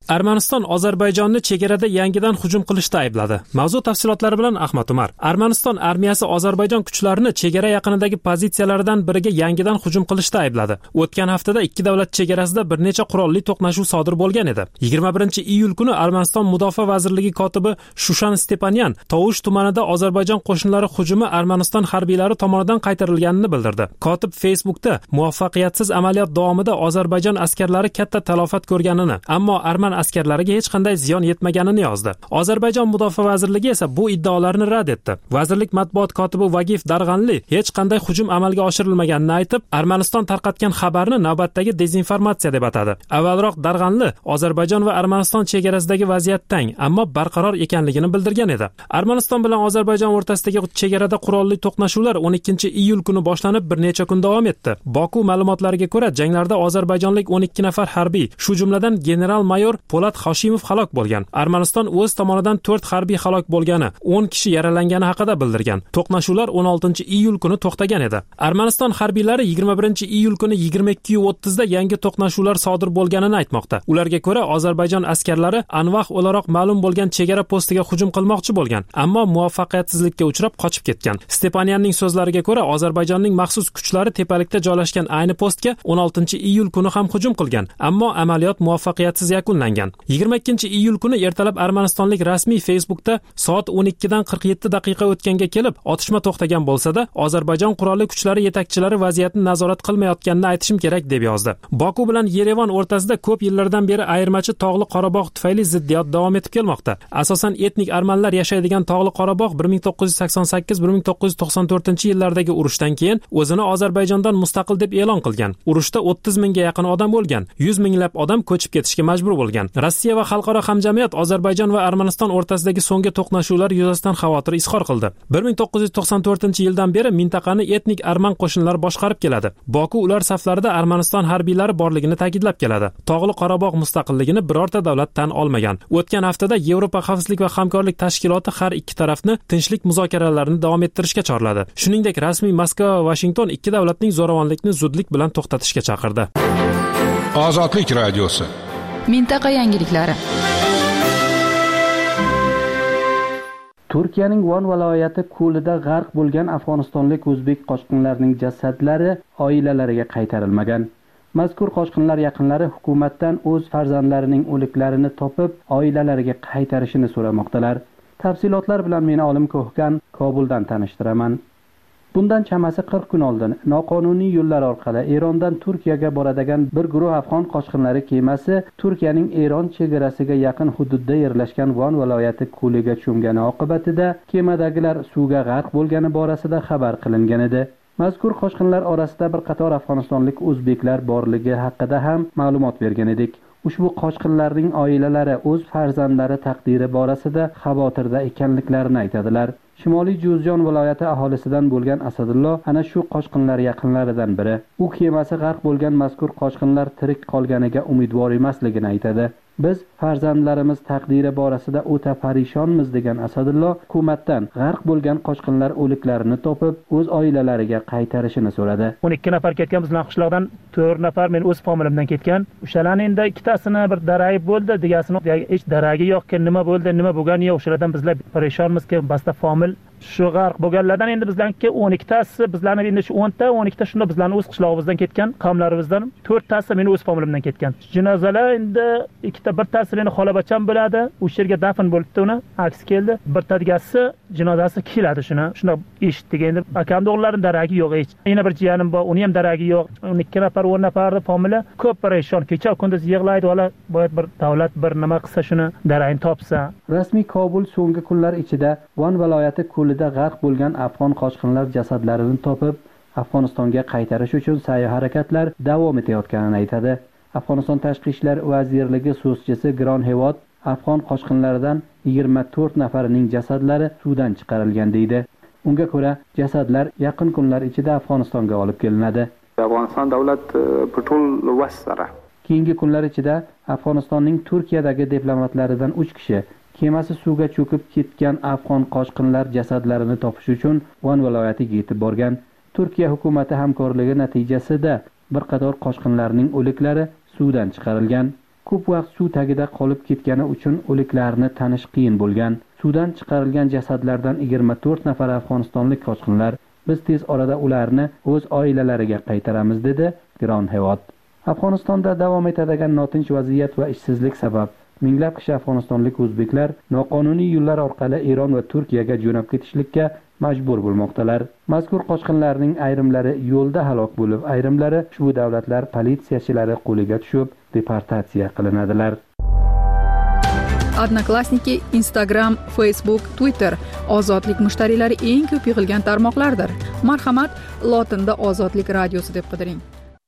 Armaniston Ozarbayjonni chegarada yangidan hujum qilishda aybladi. Mavzu tafsilotlari bilan Ahmad Umar. Armaniston armiyasi Ozarbayjon kuchlarini chegara yaqinidagi pozitsiyalaridan biriga yangidan hujum qilishda aybladi. O'tgan haftada ikki davlat chegarasida bir necha qurolli to'qnashuv sodir bo'lgan edi. yigirma birinchi iyul kuni Armaniston Mudofaa vazirligi kotibi Shushan Stepanyan Tovush tumanida Ozarbayjon qo'shinlari hujumi Armaniston harbiylari tomonidan qaytarilganini bildirdi. Kotib Facebookda muvaffaqiyatsiz amaliyot davomida Ozarbayjon askarlari katta talofat ko'rganini, ammo arman askarlariga hech qanday ziyon yetmaganini yozdi. Ozarbayjon Mudofaa vazirligi esa bu iddaolarni rad etdi. Vazirlik matbuot kotibi Vagif Darg'anli hech qanday hujum amalga oshirilmaganini aytib, Armaniston tarqatgan xabarni navbatdagi dezinformatsiya deb atadi. Avvalroq Darg'anli Ozarbayjon va Armaniston chegarasidagi vaziyat tang, ammo barqaror ekanligini bildirgan edi. Armaniston bilan Ozarbayjon o'rtasidagi chegarada qurolli to'qnashuvlar o'n ikkinchi iyul kuni boshlanib bir necha kun davom etdi. Boku ma'lumotlariga ko'ra, janglarda ozarbayjonlik o'n ikki nafar harbiy, shu jumladan general-mayor Po'lat Hoshimov halok bo'lgan. Armaniston o'z tomonidan to'rt harbiy halok bo'lgani, o'n kishi yaralangani haqida bildirgan. To'qnashuvlar o'n oltinchi iyul kuni to'xtagan edi. Armaniston harbiylari yigirma birinchi iyul kuni yigirma ikki o'ttiz da yangi to'qnashuvlar sodir bo'lganini aytmoqda. Ularga ko'ra, Ozarbayjon askarlari anvaq o'laroq ma'lum bo'lgan chegara postiga hujum qilmoqchi bo'lgan, ammo muvaffaqiyatsizlikka uchrab qochib ketgan. Stepanyanning so'zlariga ko'ra, Ozarbayjonning maxsus kuchlari tepalikda joylashgan ayni postga o'n oltinchi iyul kuni ham hujum qilgan, ammo amaliyot muvaffaqiyatsiz yakunlangan. yigirma ikkinchi iyul kuni ertalab Armanistonlik rasmiy Facebookda soat o'n ikki dan qirq yetti daqiqa o'tganga kelib, otishma to'xtagan bo'lsa-da, Ozarbayjon qurolli kuchlari yetakchilari vaziyatni nazorat qilmayotganini aytishim kerak deb yozdi. Boku bilan Yerevan o'rtasida ko'p yillardan beri ayirmachi Tog'li Qorabog' tufayli ziddiyat davom etib kelmoqda. Asosan etnik armanlar yashaydigan Tog'li Qorabog' bir ming to'qqiz yuz sakson sakkiz bir ming to'qqiz yuz to'qson to'rtinchi yillardagi urushdan keyin o'zini Ozarbayjondan mustaqil deb e'lon qilgan. Urushda o'ttiz mingga yaqin odam o'lgan, yuz minglab odam ko'chib ketishga majbur bo'lgan. Rossiya va xalqaro hamjamiyat Ozarbayjon va Armaniston o'rtasidagi so'nggi to'qnashuvlar yuzasidan xavotir izhor qildi. bir ming to'qqiz yuz to'qson to'rtinchi yildan beri mintaqani etnik arman qo'shinlari boshqarib keladi. Boku ular saflarida Armaniston harbiylari borligini ta'kidlab keladi. Tog'li Qorabog' mustaqilligini birorta davlat tan olmagan. O'tgan haftada Yevropa xavfsizlik va hamkorlik tashkiloti har ikki tarafni tinchlik muzokaralarini davom ettirishga chorladi. Shuningdek, rasmiy Moskva va Washington ikki davlatning zo'ravonlikni zudlik bilan to'xtatishga chaqirdi. Ozodlik radiosi. Mintaqa yangiliklari. Turkiyaning Van viloyati ko'lida g'arq bo'lgan afg'onistonlik o'zbek qochqinlarining jasadlari oilalariga qaytarilmagan. Mazkur qochqinlar yaqinlari hukumatdan o'z farzandlarining o'liklarini topib, oilalariga qaytarishini so'ramoqdalar. Tafsilotlar bilan meni Olim Ko'hgan Kobuldan tanishtiraman. Bundan chamasi qirq kun oldin noqonuniy yo'llar orqali Erondan Turkiyaga boradigan bir guruh afg'on qochqinlari kemasi Turkiyaning Eron chegarasiga yaqin hududda yerlashgan Van viloyati ko'liga cho'mgani oqibatida kemadagilar suvga g'arq bo'lgani borasida xabar qilingan edi. Mazkur qochqinlar orasida bir qator afg'onistonlik o'zbeklar borligi haqida ham ma'lumot bergan edik. Ushbu qochqinlarning oilalari o'z farzandlari taqdiri borasida xavotirda ekanliklarini aytadilar. Shimoliy Juzjon viloyati aholisidan bo'lgan Asadullo ana shu qochqinlar yaqinlaridan biri. U kemasi g'arq bo'lgan mazkur qochqinlar tirik qolganiga umidvor emasligini aytadi. Biz farzandlarimiz taqdiri borasida o'ta parishonmiz degan Asadullo hukumatdan g'arq bo'lgan qochqinlar o'liklarini topib, o'z oilalariga qaytarishini so'radi. o'n ikki nafar ketgan bizning qishloqdan to'rt nafar men o'z familiyamdan ketgan. O'shalarning endi ikkitasini bir darayib bo'ldi, degasini hech daragi yo'q, nima bo'ldi, nima bo'lgani yo'q. O'shalardan bizlar parishonmizki, basta famil shu g'arq bo'lganlardan endi bizlarga o'n ikkitasi, bizlarning endi shu o'nta, o'n ikkita shunda bizlarning o'z qishlog'imizdan ketgan, qavmlarimizdan to'rttasi meni o'z familiyamdan ketgan. Jinozalar endi ikkita, birtasi meni xolabacham bo'ladi, o'sha yerga dafn bo'libdi, uni aks keldi. Birtagasi jinozasi keladi shuni. Shuna eshitdik endi. Akamning o'g'illarining daragi yo'q hech. Yana bir jiyanim bor, uni ham daragi yo'q. o'n ikki nafar, o'n nafarni familiya ko'p parishon. Kecha kunduz yig'laydi, valla boyat bir davlat bir nima qilsa shuni daragini topsa. Rasmiy Kobul so'nggi kunlar ichida Van viloyati ko'lida g'arq bo'lgan afg'on qochqinlar jasadlarini topib, Afg'onistonga qaytarish uchun sa'y-harakatlar davom etayotganini aytadi. Afg'oniston Tashqi ishlar vazirligi so'zchisi Gron Hevot afg'on qochqinlaridan yigirma to'rt nafarining jasadlari suvdan chiqarilgan deydi. Unga ko'ra, jasadlar yaqin kunlar ichida Afg'onistonga olib kelinadi. Afg'oniston davlat patrul vasara. Keyingi kunlar ichida Afg'onistonning Turkiyadagi diplomatlaridan uch kishi kemasi suvga cho'kib ketgan afg'on qochqinlar jasadlarini topish uchun Van viloyatiga yetib borgan. Turkiya hukumati hamkorligi natijasida bir qator qochqinlarning o'liklari suvdan chiqarilgan. ko'p vaqt suv tagida qolib ketgani uchun o'liklarni tanish qiyin bo'lgan. Suvdan chiqarilgan jasadlardan yigirma to'rt nafar afg'onistonlik qochqinlar. Biz tez orada ularni o'z oilalariga qaytaramiz, dedi Gronhevot. Afg'onistonda davom etadigan notinch vaziyat va ishsizlik sabab minglab kishi afg'onistonlik o'zbeklar noqonuniy yo'llar orqali Eron va Turkiyaga jo'nab ketishlikka majbur bo'lmoqdalar. Mazkur qochqinlarning ayrimlari yo'lda halok bo'lib, ayrimlari ushbu davlatlar politsiyachilari qo'liga tushib, deportatsiya qilinadilar. Odnoklassniki, Instagram, Facebook, Twitter ozodlik mushtariylari eng ko'p yig'ilgan tarmoqlardir. Marhamat, lotinda Ozodlik radiosi deb qidiring.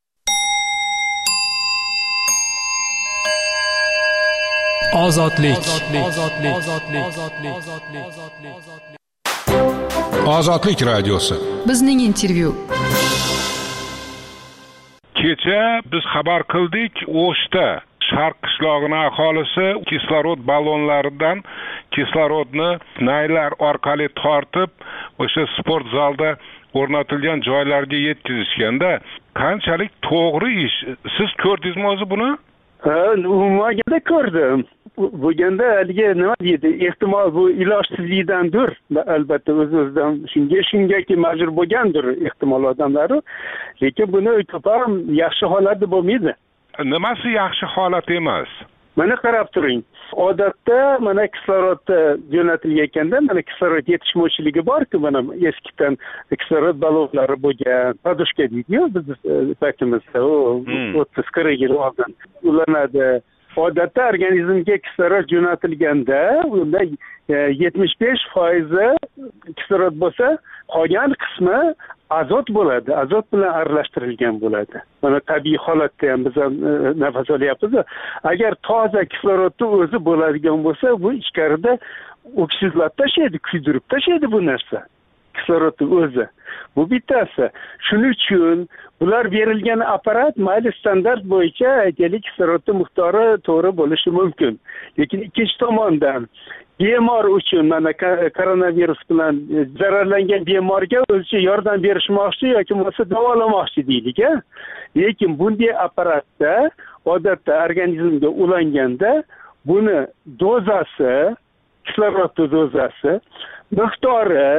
Ozodlik. Ozodlik radiosi. Bizning intervyu. Kecha biz xabar qildik, O'shda Sharq qishlog'ining aholisi kislorod ballonlaridan kislorodni naylar orqali tortib, o'sha sport zalda o'rnatilgan joylarga yetkazishganda, qanchalik to'g'ri ish? Siz ko'rdingizmi o'zi buni? Ha, umuman ko'rdim. Bo'lganda haligi nima deydi, ehtimol bu ilojsizlikdandir. Albatta o'z-o'zidan shunga shungaki majbur bo'lgandir ehtimol odamlar. Lekin buni ko'pam yaxshi holatda bo'lmaydi. Nimasi yaxshi holat emas? Mana qarab turing. Odatda mana kislorod jo'natilganda, mana kislorod yetishmovchiligi bor-ku, mana eskidan kislorod ballonlari bo'lgan, podushka deydi-ku biz paytimizda, o'ttiz qirq yil oldin ulanadi. Odatda organizmga kislorod jo'natilganda, unda yetmish besh foiz kislorod bo'lsa, qolgan qismi azot bo'ladi. Azot bilan aralashtirilgan bo'ladi. Mana tabiiy holatda ham biz ham nafas olyapmiz. Agar toza kislorodni o'zi bo'ladigan bo'lsa, bu ichkarida oksidlab tashlaydi, kuydirib tashlaydi bu narsa. Kislorodni o'zi. Bu bittasi. Shuning uchun bular berilgan apparat mayli standart bo'yicha aytaylik kislorodning miqdori to'g'ri bo'lishi mumkin. Lekin ikkinchi tomondan bemor uchun mana koronavirus bilan zararlangan bemorga o'zicha yordam berishmoqchi yoki bo'lmasa davolamoqchi deylik. Lekin bunday apparatda odatda organizmga ulanganda buni dozasi, kislorod dozasi, miqdori,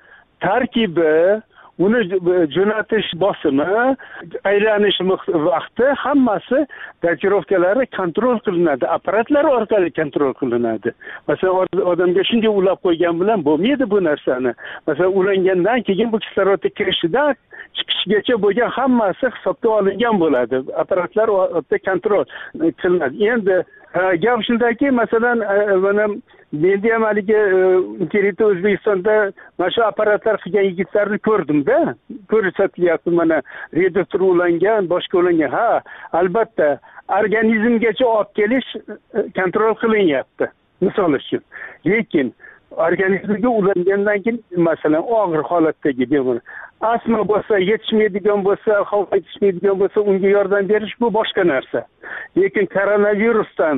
tarkibi, uni jo'natish bosimi, aylanish vaqti hammasi dachirovkalari kontrol qilinadi, apparatlar orqali kontrol qilinadi. Masalan, odamga shunday ulab qo'ygan bilan bo'lmaydi bu narsani. Masalan, ulangandan keyin bu kislorodga kirishidan chiqishigacha bo'lgan hammasi hisobga olingan bo'ladi. Apparatlar orqali kontrol qilinadi. Endi gap shundaki, masalan, mana men ham haligi internet O'zbekistonda mana shu apparatlar qilgan yigitlarni ko'rdim-da. Ko'rsatilyapti, mana reduktor ulangan, boshqa ulangan. Ha, albatta, organizmgacha olib kelish kontrol qilinyapti. Misol uchun. Lekin organizmga ulangandan keyin, masalan, og'ir holatdagi bemor asma bo'lsa, yetishmaydigan bo'lsa, havo yetishmaydigan bo'lsa, unga yordam berish bu boshqa narsa. Lekin koronavirusdan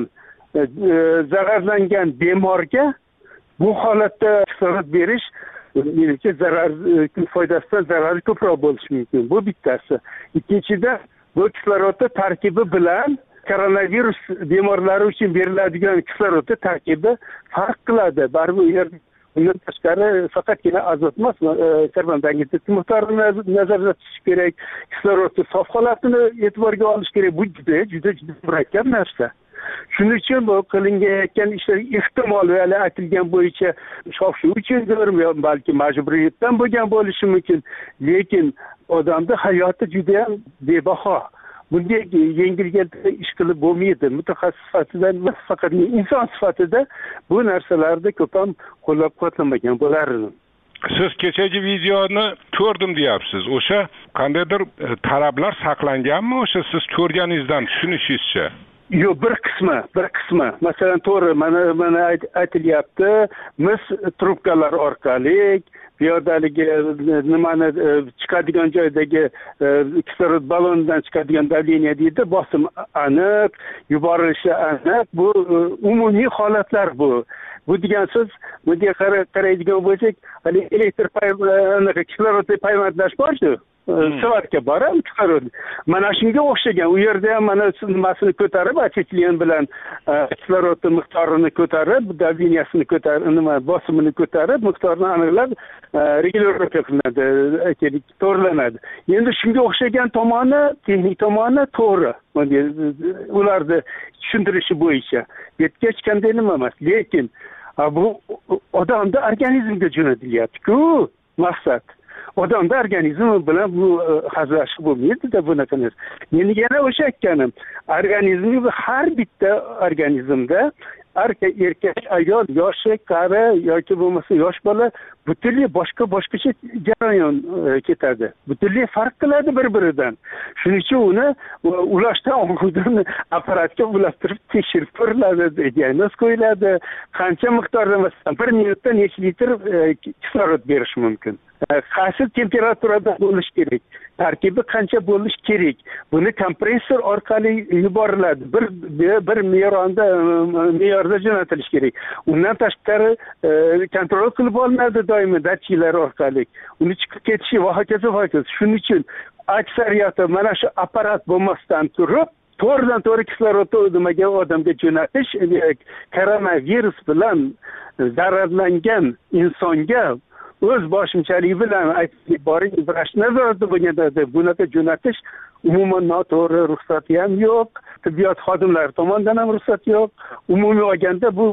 zararlangan bemorga bu holatda kislorod berish menimcha zarar foydasidan zarari ko'proq bo'lishi mumkin. Bu bittasi. Ikkinchidan, bu kislorodning tarkibi bilan koronavirus bemorlari uchun beriladigan kislorodning tarkibi farq qiladi. Baribir u yerda undan tashqari faqatgina azot emas, karbon dioksid miqdorini nazarda tutish kerak, kislorodning sof holatini e'tiborga olish kerak. Bu juda juda juda murakkab narsa. Shuning uchun bu qilinayotgan ishlar ehtimol va aytilgan bo'yicha shov-shuv uchundir, balki majburiyatdan bo'lgan bo'lishi mumkin. Lekin odamning hayoti juda ham bebaho. Bunday yengilgina ish qilib bo'lmaydi. Mutaxassis sifatida, faqat inson sifatida bu narsalarni ko'p ham qo'llab-quvvatlamagan bo'lardim. Siz kechagi videoni ko'rdim deyapsiz. O'sha qandaydir talablar saqlanganmi o'sha siz ko'rganingizdan tushunishingizcha? Yo'q, bir qismi, bir qismi. Masalan, to'g'ri, mana mana aytilyapti, mis trubkalar orqali bu yerdagi nimani chiqadigan joydagi kislorod ballonidan chiqadigan davleniya deydi, bosim aniq, yuborilishi aniq. Bu umumiy holatlar bu. Bu degan so'z, bunga qaraydigan bo'lsak, hali elektr kislorodli payvandlash bor-ku. savatga borib kislorod mana shunga o'xshagan u yerda ham mana nimasini ko'tarib asetilin bilan kislorod miqdorini ko'tarib daviniyasini ko'tarib nima bosimini ko'tarib miqdorini aniqlab regulirovka qilinadi aytaylik to'g'rilanadi endi shunga o'xshagan tomoni texnik tomoni to'g'ri ularni tushuntirishi bo'yicha yerga hech qanday nima emas lekin bu odamni organizmga jo'natilyapti-ku maqsad odamni organizmi bilan bu hazillashib bo'lmaydi-da bunaqa narsa men yana o'sha aytganim organizmi har bitta organizmda erkak ayol yoshi qari yoki bo'lmasa yosh bola butunlay boshqa boshqacha jarayon ketadi butunlay farq qiladi bir biridan shuning uchun uni ulashdan oldin apparatga ulashtirib tekshirib ko'riladi diagnoz qo'yiladi qancha miqdorda masalan bir minutda necha litr kislorod berish mumkin qaysi temperaturada bo'lishi kerak tarkibi qancha bo'lishi kerak buni kompressor orqali yuboriladi bir bir me'yorda me'yorda jo'natilishi kerak undan tashqari kontrol qilib olinadi doimo datchiklar orqali uni chiqib ketishi va hokazo hokazo shuning uchun aksariyati mana shu apparat bo'lmasdan turib to'g'ridan to'g'ri kislorodni o'ldimagan odamga jo'natish koronavirus bilan zararlangan insonga o'z boshimchalik bilan aytib boring vrach nazorati bo'lganda bunaqa jo'natish umuman noto'g'ri ruxsati ham yo'q tibbiyot xodimlari tomonidan ham ruxsat yo'q umumiy olganda bu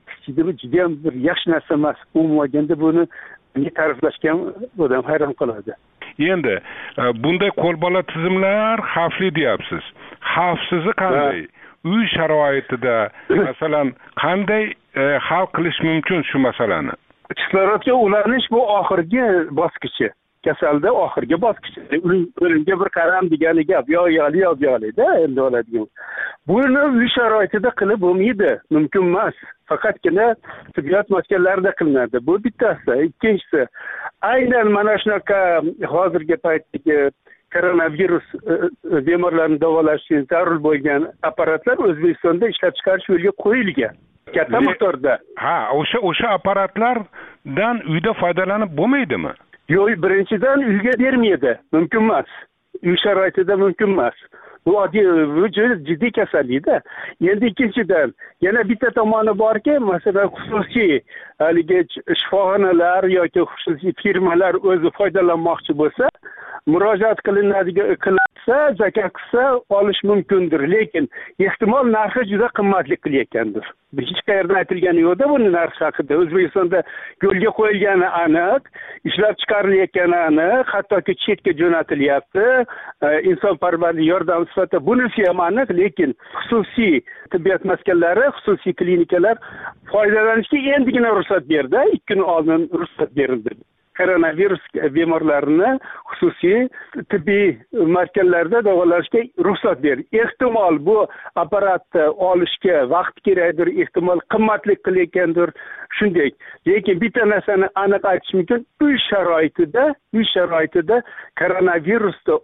juda ham bir yaxshi narsa emas umumiy olganda buni ta'riflashga odam hayron qoladi endi bunday qo'lbola tizimlar xavfli deyapsiz xavfsizi qanday uy sharoitida masalan qanday hal qilish mumkin shu masalani kislorodga ulanish bu oxirgi bosqichi kasalda oxirgi bosqichi o'limga bir qaram degani gap yo yo'li yo yo'lida endi oladigan buni uy sharoitida qilib bo'lmaydi mumkin emas faqatgina tibbiyot maskanlarida qilinadi bu bittasi ikkinchisi aynan mana shunaqa hozirgi paytdagi koronavirus bemorlarni davolash uchun zarur bo'lgan apparatlar O'zbekistonda ishlab chiqarish yo'lga qo'yilgan katta miqdorda ha o'sha o'sha apparatlardan uyda foydalanib bo'lmaydimi yo'q birinchidan uyga bermaydi mumkin emas uy sharoitida mumkin emas bu oddiy bu jiddiy kasallikda endi ikkinchidan yana bitta tomoni borki masalan xususiy haligi shifoxonalar yoki xususiy firmalar o'zi foydalanmoqchi bo'lsa murojaat qilinadigan qilsa zakot qilsa olish mumkindir lekin ehtimol narxi juda qimmatlik qilayotgandir hech qayerda aytilgani yo'qda buni narxi haqida o'zbekistonda yo'lga qo'yilgani aniq ishlab chiqarilayotgani aniq hattoki chetga jo'natilyapti insonparvarlik yordam sifatida bunisi ham aniq lekin xususiy tibbiyot maskanlari xususiy klinikalar foydalanishga endigina ruxsat berdi ikki kun oldin ruxsat berildi koronavirus bemorlarini xususiy tibbiy maskanlarda davolashga ruxsat berdi ehtimol bu apparatni olishga vaqt kerakdir ehtimol qimmatlik qilayotgandir shunday lekin bitta narsani aniq aytish mumkin uy sharoitida uy sharoitida koronavirusni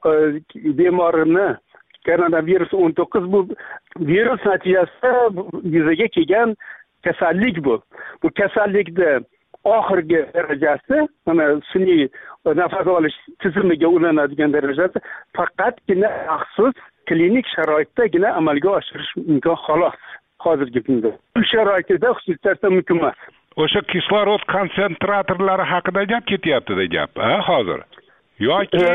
bemorini koronavirus o'n to'qqiz bu virus natijasida yuzaga kelgan kasallik bu bu kasallikni oxirgi darajasi mana sun'iy nafas olish tizimiga ulanadigan darajasi faqatgina maxsus klinik sharoitdagina amalga oshirish mumkin xolos hozirgi kunda uy sharoitida xususiyatda mumkin emas o'sha kislorod konsentratorlari haqida gap ketyapti-da gap ha hozir yoki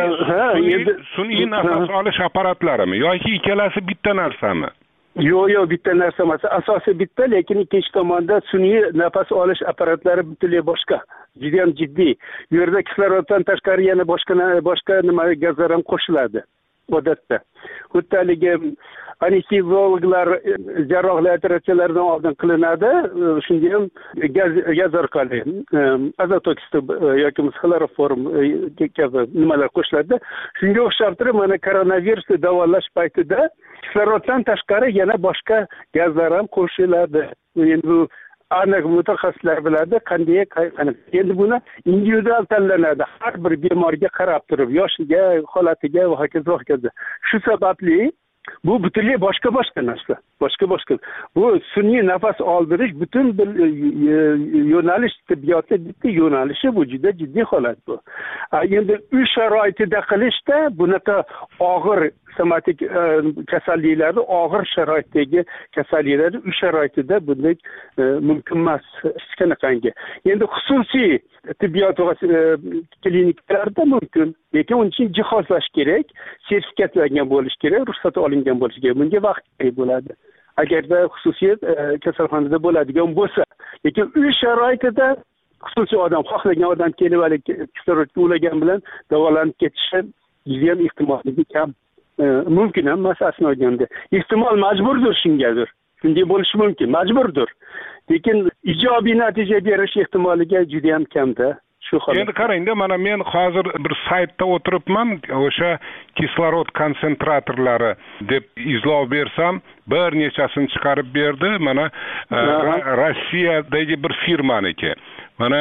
sun'iy nafas olish apparatlarimi yoki ikkalasi bitta narsami yo'q yo'q bitta narsa emas asosiy bitta lekin ikkinchi tomonda sun'iy nafas olish apparatlari butunlay boshqa juda ham jiddiy bu yerda kisloroddan tashqari yana boshqa boshqa nima gazlar ham qo'shiladi odatda xuddi haligi anesteziologlar jarrohlar operatsiyalardan oldin qilinadi shunga ham gaz gaz orqali azot oksidi yoki xloroform kabi nimalar qo'shiladi shunga o'xshab turib mana koronavirusni davolash paytida kisloroddan tashqari yana boshqa gazlar ham qo'shiladi endi bu aniq mutaxassislar biladi qanday endi buni individual tanlanadi har bir bemorga qarab turib yoshiga holatiga va hokazo hokazo shu sababli bu butunlay boshqa boshqa narsa. Boshqa boshqa. Bu sun'iy nafas oldirish butun bir yo'nalish tibbiyotda bitta yo'nalishi, bu juda jiddiy holat bu. Endi uy sharoitida qilishda bunaqa og'ir somatik kasalliklarni, og'ir sharoitdagi kasalliklarni uy sharoitida bunday mumkin emas hech qanaqangi. Endi xususiy tibbiyot klinikalarda mumkin, lekin uning uchun jihozlash kerak, sertifikatlangan bo'lish kerak, ruxsat olingan bo'lishi kerak. Bunga vaqt kerak bo'ladi. Agarda xususiy kasalxonada bo'ladigan bo'lsa, lekin uy sharoitida xususiy odam, xohlagan odam kelib hali kislorodga ulagan bilan davolanib ketishi judayam ehtimolligi kam. Mumkin emas aslida olganda. Ehtimol majburdir shungadir. Shunday bo'lishi mumkin, majburdir. Lekin ijobiy natija berish ehtimoliga juda ham kamda. Shu holat. Endi qarangda, mana men hozir bir saytda o'tiribman, o'sha kislorod konsentratorlari deb izlov bersam, bir nechasini chiqarib berdi. Mana Rossiyadagi bir firmaniki. Mana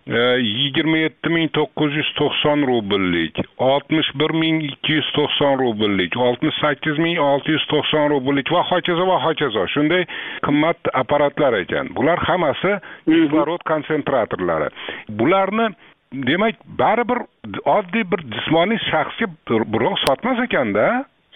yigirma yetti ming to'qqiz yuz to'qson rubllik, oltmish bir ming ikki yuz to'qson rubllik, oltmish sakkiz ming olti yuz to'qson rubllik va hokazo va hokazo. Shunday qimmat apparatlar ekan. Bular hammasi kislorod konsentratorlari. Bularni demak baribir oddiy bir jismoniy shaxsga biroq sotmas ekanda.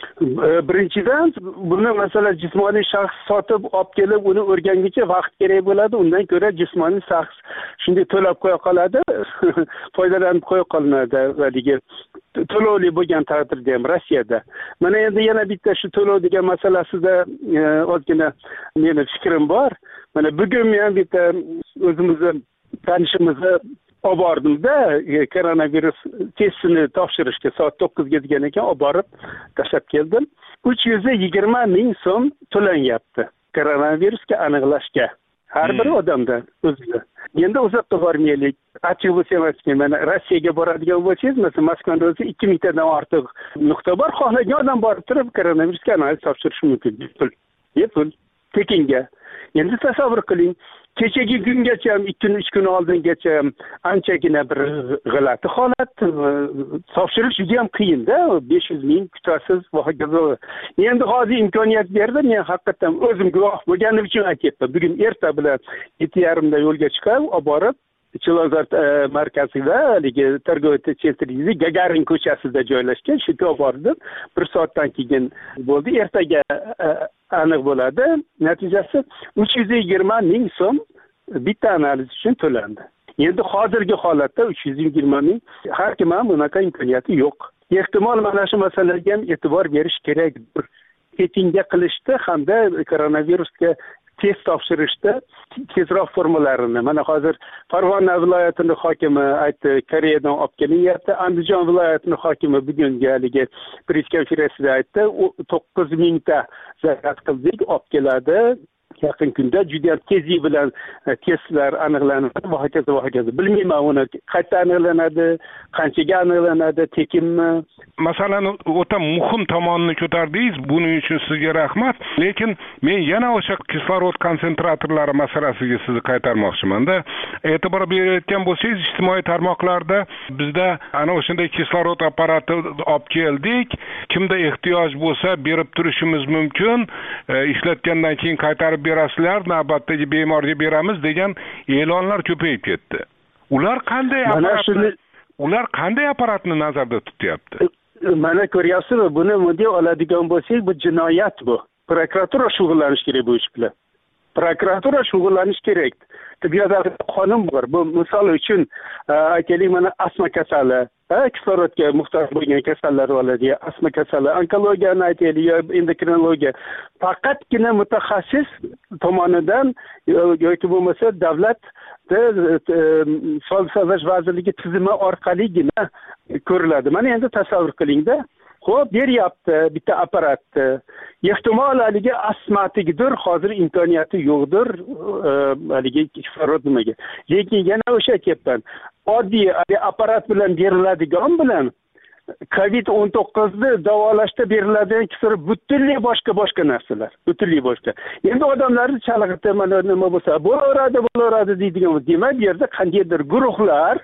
Birinchidan buni masalan jismoniy shaxs sotib olib kelib uni o'rganguncha vaqt kerak bo'ladi. Undan ko'ra jismoniy shaxs shunday to'lab qo'ya qoladi, foydalanib qo'ya qolinadi haligi to'lovli bo'lgan taqdirda ham Rossiyada. Mana endi yana bitta shu to'lov degan masalasida ozgina meni fikrim bor. Mana bugun men bitta o'zimizni tanishimizni olib bordimda, koronavirus testini topshirishga soat to'qqizga degan ekan, olib borib tashlab keldim. uch yuz yigirma ming so'm to'lanyapti koronavirusga aniqlashga har bir odamdan o'ziga. Endi uzoqqa bormaylik. Achchiq bo'lsa emas, mana Rossiyaga boradigan bo'lsangiz, masalan, Moskvada o'zi ikki mingtadan ortiq nuqta bor. Xohlagan odam borib turib koronavirusga analiz topshirish mumkin. Bepul. Bepul. Tekinga. Endi tasavvur qiling. Kechagi kungacha ham ikki kun uch kun oldingacha anchagina bir g'alati holat, topshirish juda ham qiyin-da, besh yuz ming kutasiz va hokazo. Endi hozir imkoniyat berdi, men haqiqatan o'zim guvoh bo'lganim uchun aytyapman. Bugun erta bilan yetti yarimda yo'lga chiqib, olib borib Chilonzor markazida, haligi Торговый центр Gagarin ko'chasida joylashgan, shu yerga olib bordim. bir soatdan keyin bo'ldi. Ertaga aniq bo'ladi. Natijasi uch yuz yigirma ming so'm bitta analiz uchun to'landi. Endi hozirgi holatda uch yuz yigirma ming har kim ham bunaqa imkoniyati yo'q. Ehtimol mana shu masalaga ham e'tibor berish kerakdir. Tekinga qilishda hamda koronavirusga test topshirishda tezroq formalarini. Mana hozir Farg'ona viloyatining hokimi aytdi, Koreyadan olib kelinyapti. Andijon viloyatining hokimi bugun haligi press konferensiyada aytdi, to'qqiz mingta zaryad qildik, olib keladi. Yaqin kunda juda tezlik bilan testlar aniqlanadi va hokazo va hokazo. Bilmayman uni qayerda aniqlanadi, qanchaga aniqlanadi, tekinmi? Masalani o'ta muhim tomonini ko'tardingiz. Buning uchun sizga rahmat. Lekin men yana o'sha kislorod konsentratorlari masalasiga sizni qaytarmoqchiman-da. E'tibor berayotgan bo'lsangiz, ijtimoiy tarmoqlarda bizda ana o'shanday kislorod apparati olib keldik. Kimda ehtiyoj bo'lsa berib turishimiz mumkin. Ishlatgandan keyin qaytarib berasizlar, navbatdagi bemorga beramiz degan e'lonlar ko'payib ketdi. Ular qanday apparatni ular qanday apparatni nazarda tutyapti? Mana ko'ryapsizmi, buni mudira oladigan bo'lsak, bu jinoyat bu. Prokuratura shug'ullanish kerak bu ish bilan. Prokuratura shug'ullanish kerak. Tibbiyotda qonun bor. Bu misol uchun aytaylik, mana astma kasali, kislorodga muhtoj bo'lgan kasallar bo'ladi, astma kasali, onkologiyani aytaylik, endokrinologiya. Faqatgina mutaxassis tomonidan yoki bo'lmasa davlat Sog'liqni saqlash vazirligi tizimi orqaligina ko'riladi. Mana endi tasavvur qilingda, xo'p, beryapti bitta apparatni. Ehtimol haligi astmatikdir, hozir imkoniyati yo'qdir, haligi kislorod nimaga. Lekin yana o'sha aytyapman, oddiy apparat bilan beriladigan bilan covid o'n to'qqizni davolashda beriladigan kislorod butunlay boshqa boshqa narsalar, butunlay boshqa. Endi odamlarni chalg'itib, mana nima bo'lsa, bo'laveradi, bo'laveradi deydigan, demak, bu yerda qandaydir guruhlar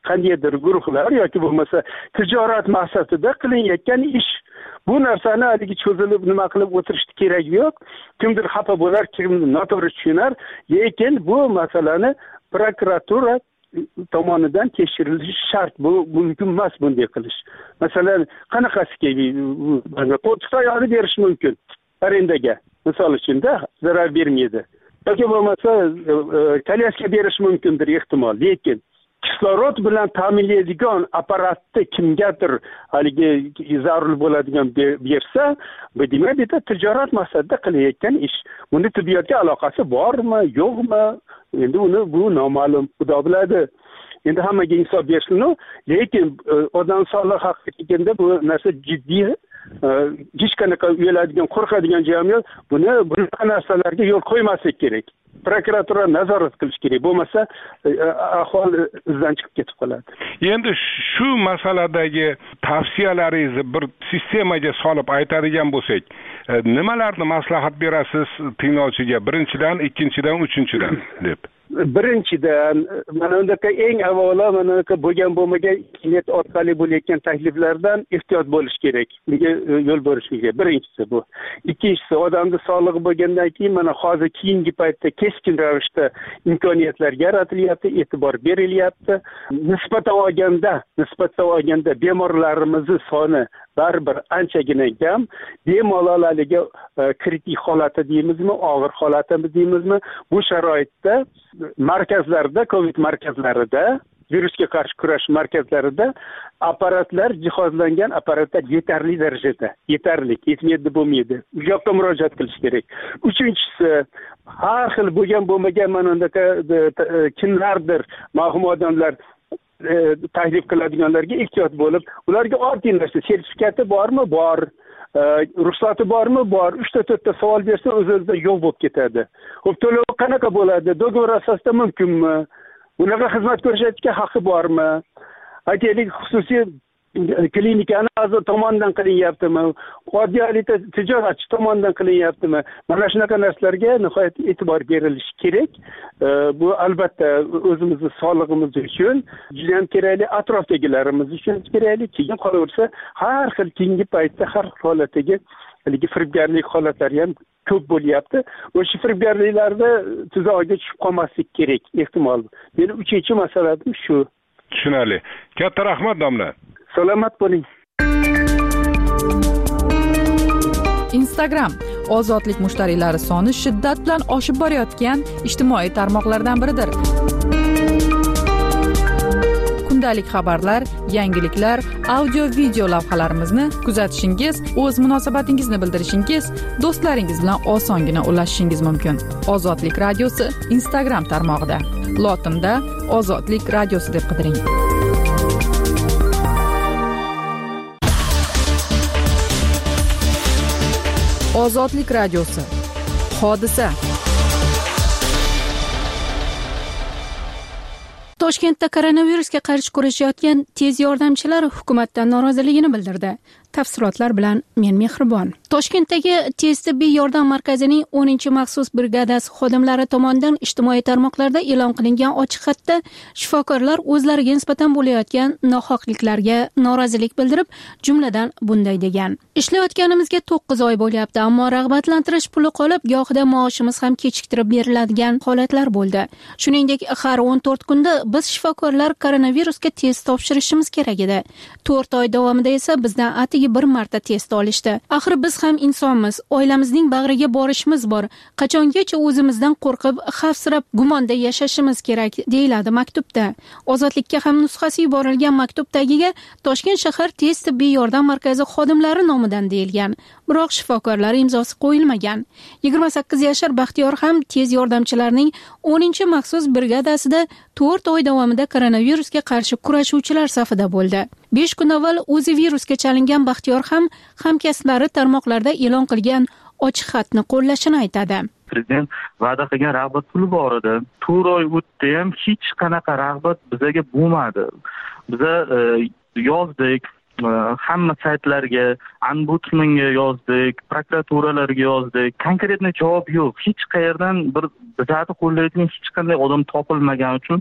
qandaydir guruhlar yoki bo'lmasa tijorat maqsadida qilinayotgan ish. Bu narsani haligi cho'zilib nima qilib o'tirishni keragi yo'q. Kimdir xafa bo'lar, kimdir noto'g'ri tushunar, lekin bu masalani prokuratura tomonidan tekshirilishi shart. Bu mumkin emas bunday qilish. Masalan, qanaqasiga qo'ltiqta oyoqni berish mumkin arendaga. Misol uchun-da zarar bermaydi. Yoki bo'lmasa kolyaska berish mumkindir ehtimol, lekin kislorod bilan ta'minlaydigan apparatni kimgadir haligi zarur bo'ladigan bersa, bu demak bitta tijorat maqsadida qilayotgan ish. Buni tibbiyotga aloqasi bormi, yo'qmi? Endi uni bu noma'lum, Xudo biladi. Endi hammaga insof bersin, lekin odam sog'lig'i haqida kelganda bu narsa jiddiy, hech qanaqa uyaladigan, qo'rqadigan jamiyat buni bunaqa narsalarga yo'l qo'ymaslik kerak. Prokuratura nazorat qilish kerak. Bo'lmasa ahvol izdan chiqib ketib qoladi. Endi shu masaladagi tavsiyalaringizni bir sistemaga solib aytadigan bo'lsak, nimalarni maslahat berasiz tinglovchiga? Birinchidan, ikkinchidan, uchinchidan deb. Birinchidan, mana undaka eng avvalo mana undaka bo'lgan bo'lmagan internet orqali bo'layotgan takliflardan ehtiyot bo'lish kerak. Bunga yo'l berish kerak. Birinchisi bu. Ikkinchisi, odamning sog'lig'i bo'lgandan keyin mana hozir keyingi paytda keskin ravishda imkoniyatlar yaratilyapti, e'tibor berilyapti. Nisbatan olganda, nisbatan olganda bemorlarimizni soni baribir anchagina kam. Bemalollarga kritik holati deymizmi, og'ir holatimiz deymizmi? Bu sharoitda markazlarda, COVID markazlarida, virusga qarshi kurash markazlarida apparatlar, jihozlangan apparatlar yetarli darajada, yetarli, yetmaydi bo'lmaydi. Bu yoqqa murojaat qilish kerak. Uchinchisi, har xil bo'lgan bo'lmagan mana undaka kimlardir, mahrum odamlar taklif qiladiganlarga ehtiyot bo'lib, ularga oddiy narsa, sertifikati bormi? Bor. Ruxsati bormi? Bor. uchta to'rtta savol bersa, o'z-o'zidan yo'q bo'lib ketadi. Xo'p, to'lov qanaqa bo'ladi? Dogovor asosida mumkinmi? Bunaqa xizmat ko'rsatishga haqqi bormi? Aytaylik, xususiy klinikani a'zo tomonidan qilinyaptimi? Oddiy tijoratchi tomonidan qilinyaptimi? Mana shunaqa narsalarga nihoyat e'tibor berilishi kerak. Bu albatta o'zimizning sog'lig'imiz uchun, juda ham kerakli, atrofdagilarimiz uchun kerakli. Keyin qolaversa, har xil keyingi paytda har xil holatdagi haligi firibgarlik holatlari ham ko'p bo'lyapti. O'sha firibgarliklarda tuzog'iga tushib qolmaslik kerak, ehtimol. Meni uchinchi masaladim shu. Tushunarli. Katta rahmat domla. Salomat bo'ling. Instagram ozodlik mushtariylari soni shiddat bilan oshib borayotgan ijtimoiy tarmoqlardan biridir. Kundalik xabarlar, yangiliklar, audio-video lavhalarimizni kuzatishingiz, o'z munosabatingizni bildirishingiz, do'stlaringiz bilan osongina ulashishingiz mumkin. Ozodlik radiosi Instagram tarmog'ida. Lotinda Ozodlik radiosi deb qidiring. Ozodlik radiosi. Hodisa. Toshkentda koronavirusga qarshi kurashayotgan tez yordamchilar hukumatdan noroziligini bildirdi. Tafsilotlar bilan men Mehribon. Toshkentdagi tez tibbiy yordam markazining o'ninchi maxsus brigadasi xodimlari tomonidan ijtimoiy tarmoqlarda e'lon qilingan ochiq xatda shifokorlar o'zlariga nisbatan bo'layotgan nohaqliklarga norozilik bildirib, jumladan bunday degan: ishlayotganimizga to'qqiz oy bo'lyapti, ammo rag'batlantirish puli qolib, gohida maoshimiz ham kechiktirib beriladigan holatlar bo'ldi. Shuningdek, har o'n to'rt kunda biz shifokorlar koronavirusga test topshirishimiz kerak edi. to'rt oy davomida esa bizdan atigi bir marta test olishdi. Axir biz ham insonmiz, oilamizning bag'riga borishimiz bor. Qachongacha o'zimizdan qo'rqib, xavfsirab, gumonda yashashimiz kerak, deyiladi maktubda. Ozodlikka ham nusxasi yuborilgan maktub tagiga Toshkent shahar tez tibbiy yordam markazi xodimlari nomidan deyilgan. Biroq shifokorlar imzosi qo'yilmagan. yigirma sakkiz yashar Baxtiyor ham tez yordamchilarning o'ninchi maxsus brigadasida to'rt oy davomida koronavirusga qarshi kurashuvchilar safida bo'ldi. besh kun avval o'zi virusga chalingan Baxtiyor ham hamkasblari tarmoqlarda e'lon qilgan ochiq xatni qo'llashini aytadi. Prezident va'da qilgan rag'bat puli bor edi. to'rt oy o'tdi ham hech qanaqa rag'bat bizaga bo'lmadi. Biza e, yozdik, e, hamma saytlarga, ombudsmanga yozdik, prokuraturalarga yozdik. Konkretni javob yo'q. Hech qayerdan bir bizani qo'llaydigan hech qanday odam topilmagani uchun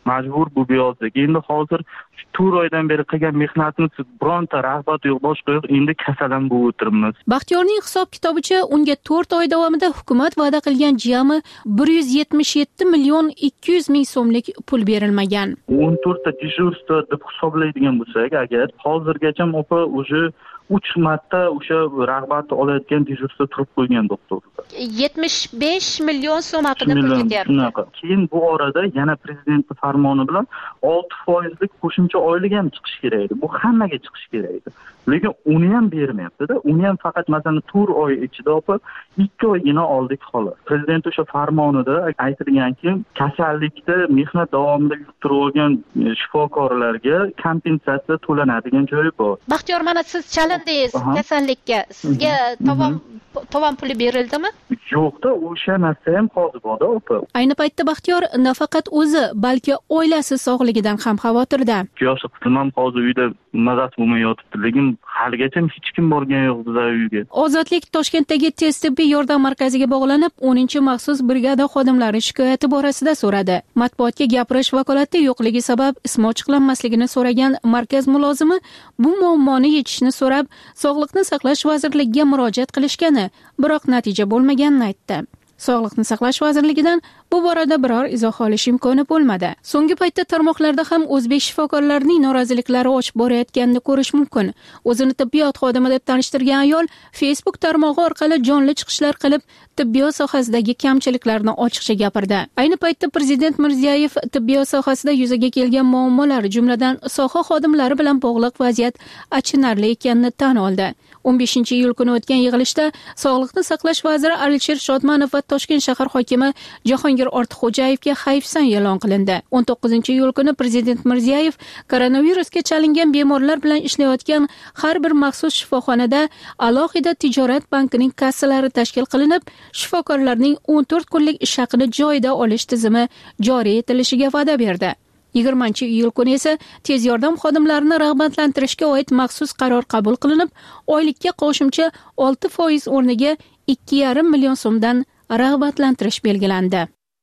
majbur bo'lib yozdik. Endi hozir to'rt oydan beri qilgan mehnatimiz bironta rag'bat yo'q, boshqa yo'q, endi kasalan bo'lib o'tiribmiz. Baxtiyorning hisob kitobicha unga to'rt oy davomida hukumat va'da qilgan jami bir yuz yetmish yetti million ikki yuz ming so'mlik pul berilmagan. o'n to'rtta dejurstvo deb hisoblaydigan bo'lsak, agar hozirgacha opa уже uch marta o'sha rag'batni olayotgan dejurstvo turib qo'ygan doktorlar. yetmish besh million so'm haqida pul ketyapti. Keyin bu orada yana prezidentning farmoni bilan olti foizlik qo'shimcha oylik ham chiqish kerak edi. Bu hammaga chiqish kerak edi. Lekin uni ham bermayapti-da. Uni ham faqat masalan to'rt oy ichida opa ikki oygina oldik xolos. Prezident o'sha farmonida aytilganki, kasallikda mehnat davomida yuqtirib olgan shifokorlarga kompensatsiya to'lanadigan joyi bor. Baxtiyor, mana siz chalindingiz kasallikka. Sizga tovon tovon puli berildimi? Yo'qda, o'sha narsa ham hozir bor-da, opa. Ayni paytda Baxtiyor nafaqat o'zi, balki oilasi sog'ligidan ham xavotirda. Yoshi qizim ham hozir uyda mazasi bo'lmay yotibdi, lekin haligacha hech kim borgan yo'q bizlar uyga. Ozodlik Toshkentdagi tez tibbiy yordam markaziga bog'lanib, o'ninchi maxsus brigada xodimlari shikoyati borasida so'radi. Matbuotga gapirish vakolati yo'qligi sabab ismi ochiqlanmasligini so'ragan markaz mulozimi bu muammoni yechishni so'rab, Sog'liqni saqlash vazirligiga murojaat qilishgani, biroq natija bo'lmaganini aytdi. Sog'liqni saqlash vazirligidan bu borada biror izoh olish imkoni bo'lmadi. So'nggi paytda tarmoqlarda ham o'zbek shifokorlarining noroziliklari oshib borayotganini ko'rish mumkin. O'zini tibbiyot xodimi deb tanishtirgan ayol Facebook tarmog'i orqali jonli chiqishlar qilib, tibbiyot sohasidagi kamchiliklarni ochiqcha gapirdi. Ayni paytda Prezident Mirziyoyev tibbiyot sohasida yuzaga kelgan muammolar, jumladan soha xodimlari bilan bog'liq vaziyat achinarli ekanini tan oldi. o'n beshinchi iyul kuni o'tgan yig'ilishda Sog'liqni saqlash vaziri Alisher Shodmonov va Toshkent shahar hokimi Jahongir Ortiqxo'jayevga hayfsan e'lon qilindi. o'n to'qqizinchi iyul kuni Prezident Mirziyoyev koronavirusga chalingan bemorlar bilan ishlayotgan har bir maxsus shifoxonada alohida tijorat bankining kassalari tashkil qilinib, shifokorlarning o'n to'rt kunlik ish haqini joyida olish tizimi joriy etilishiga va'da berdi. yigirmanchi iyul kuni esa tez yordam xodimlarini rag'batlantirishga oid maxsus qaror qabul qilinib, oylikka qo'shimcha olti foiz o'rniga ikki yarim million so'mdan rag'batlantirish belgilandi.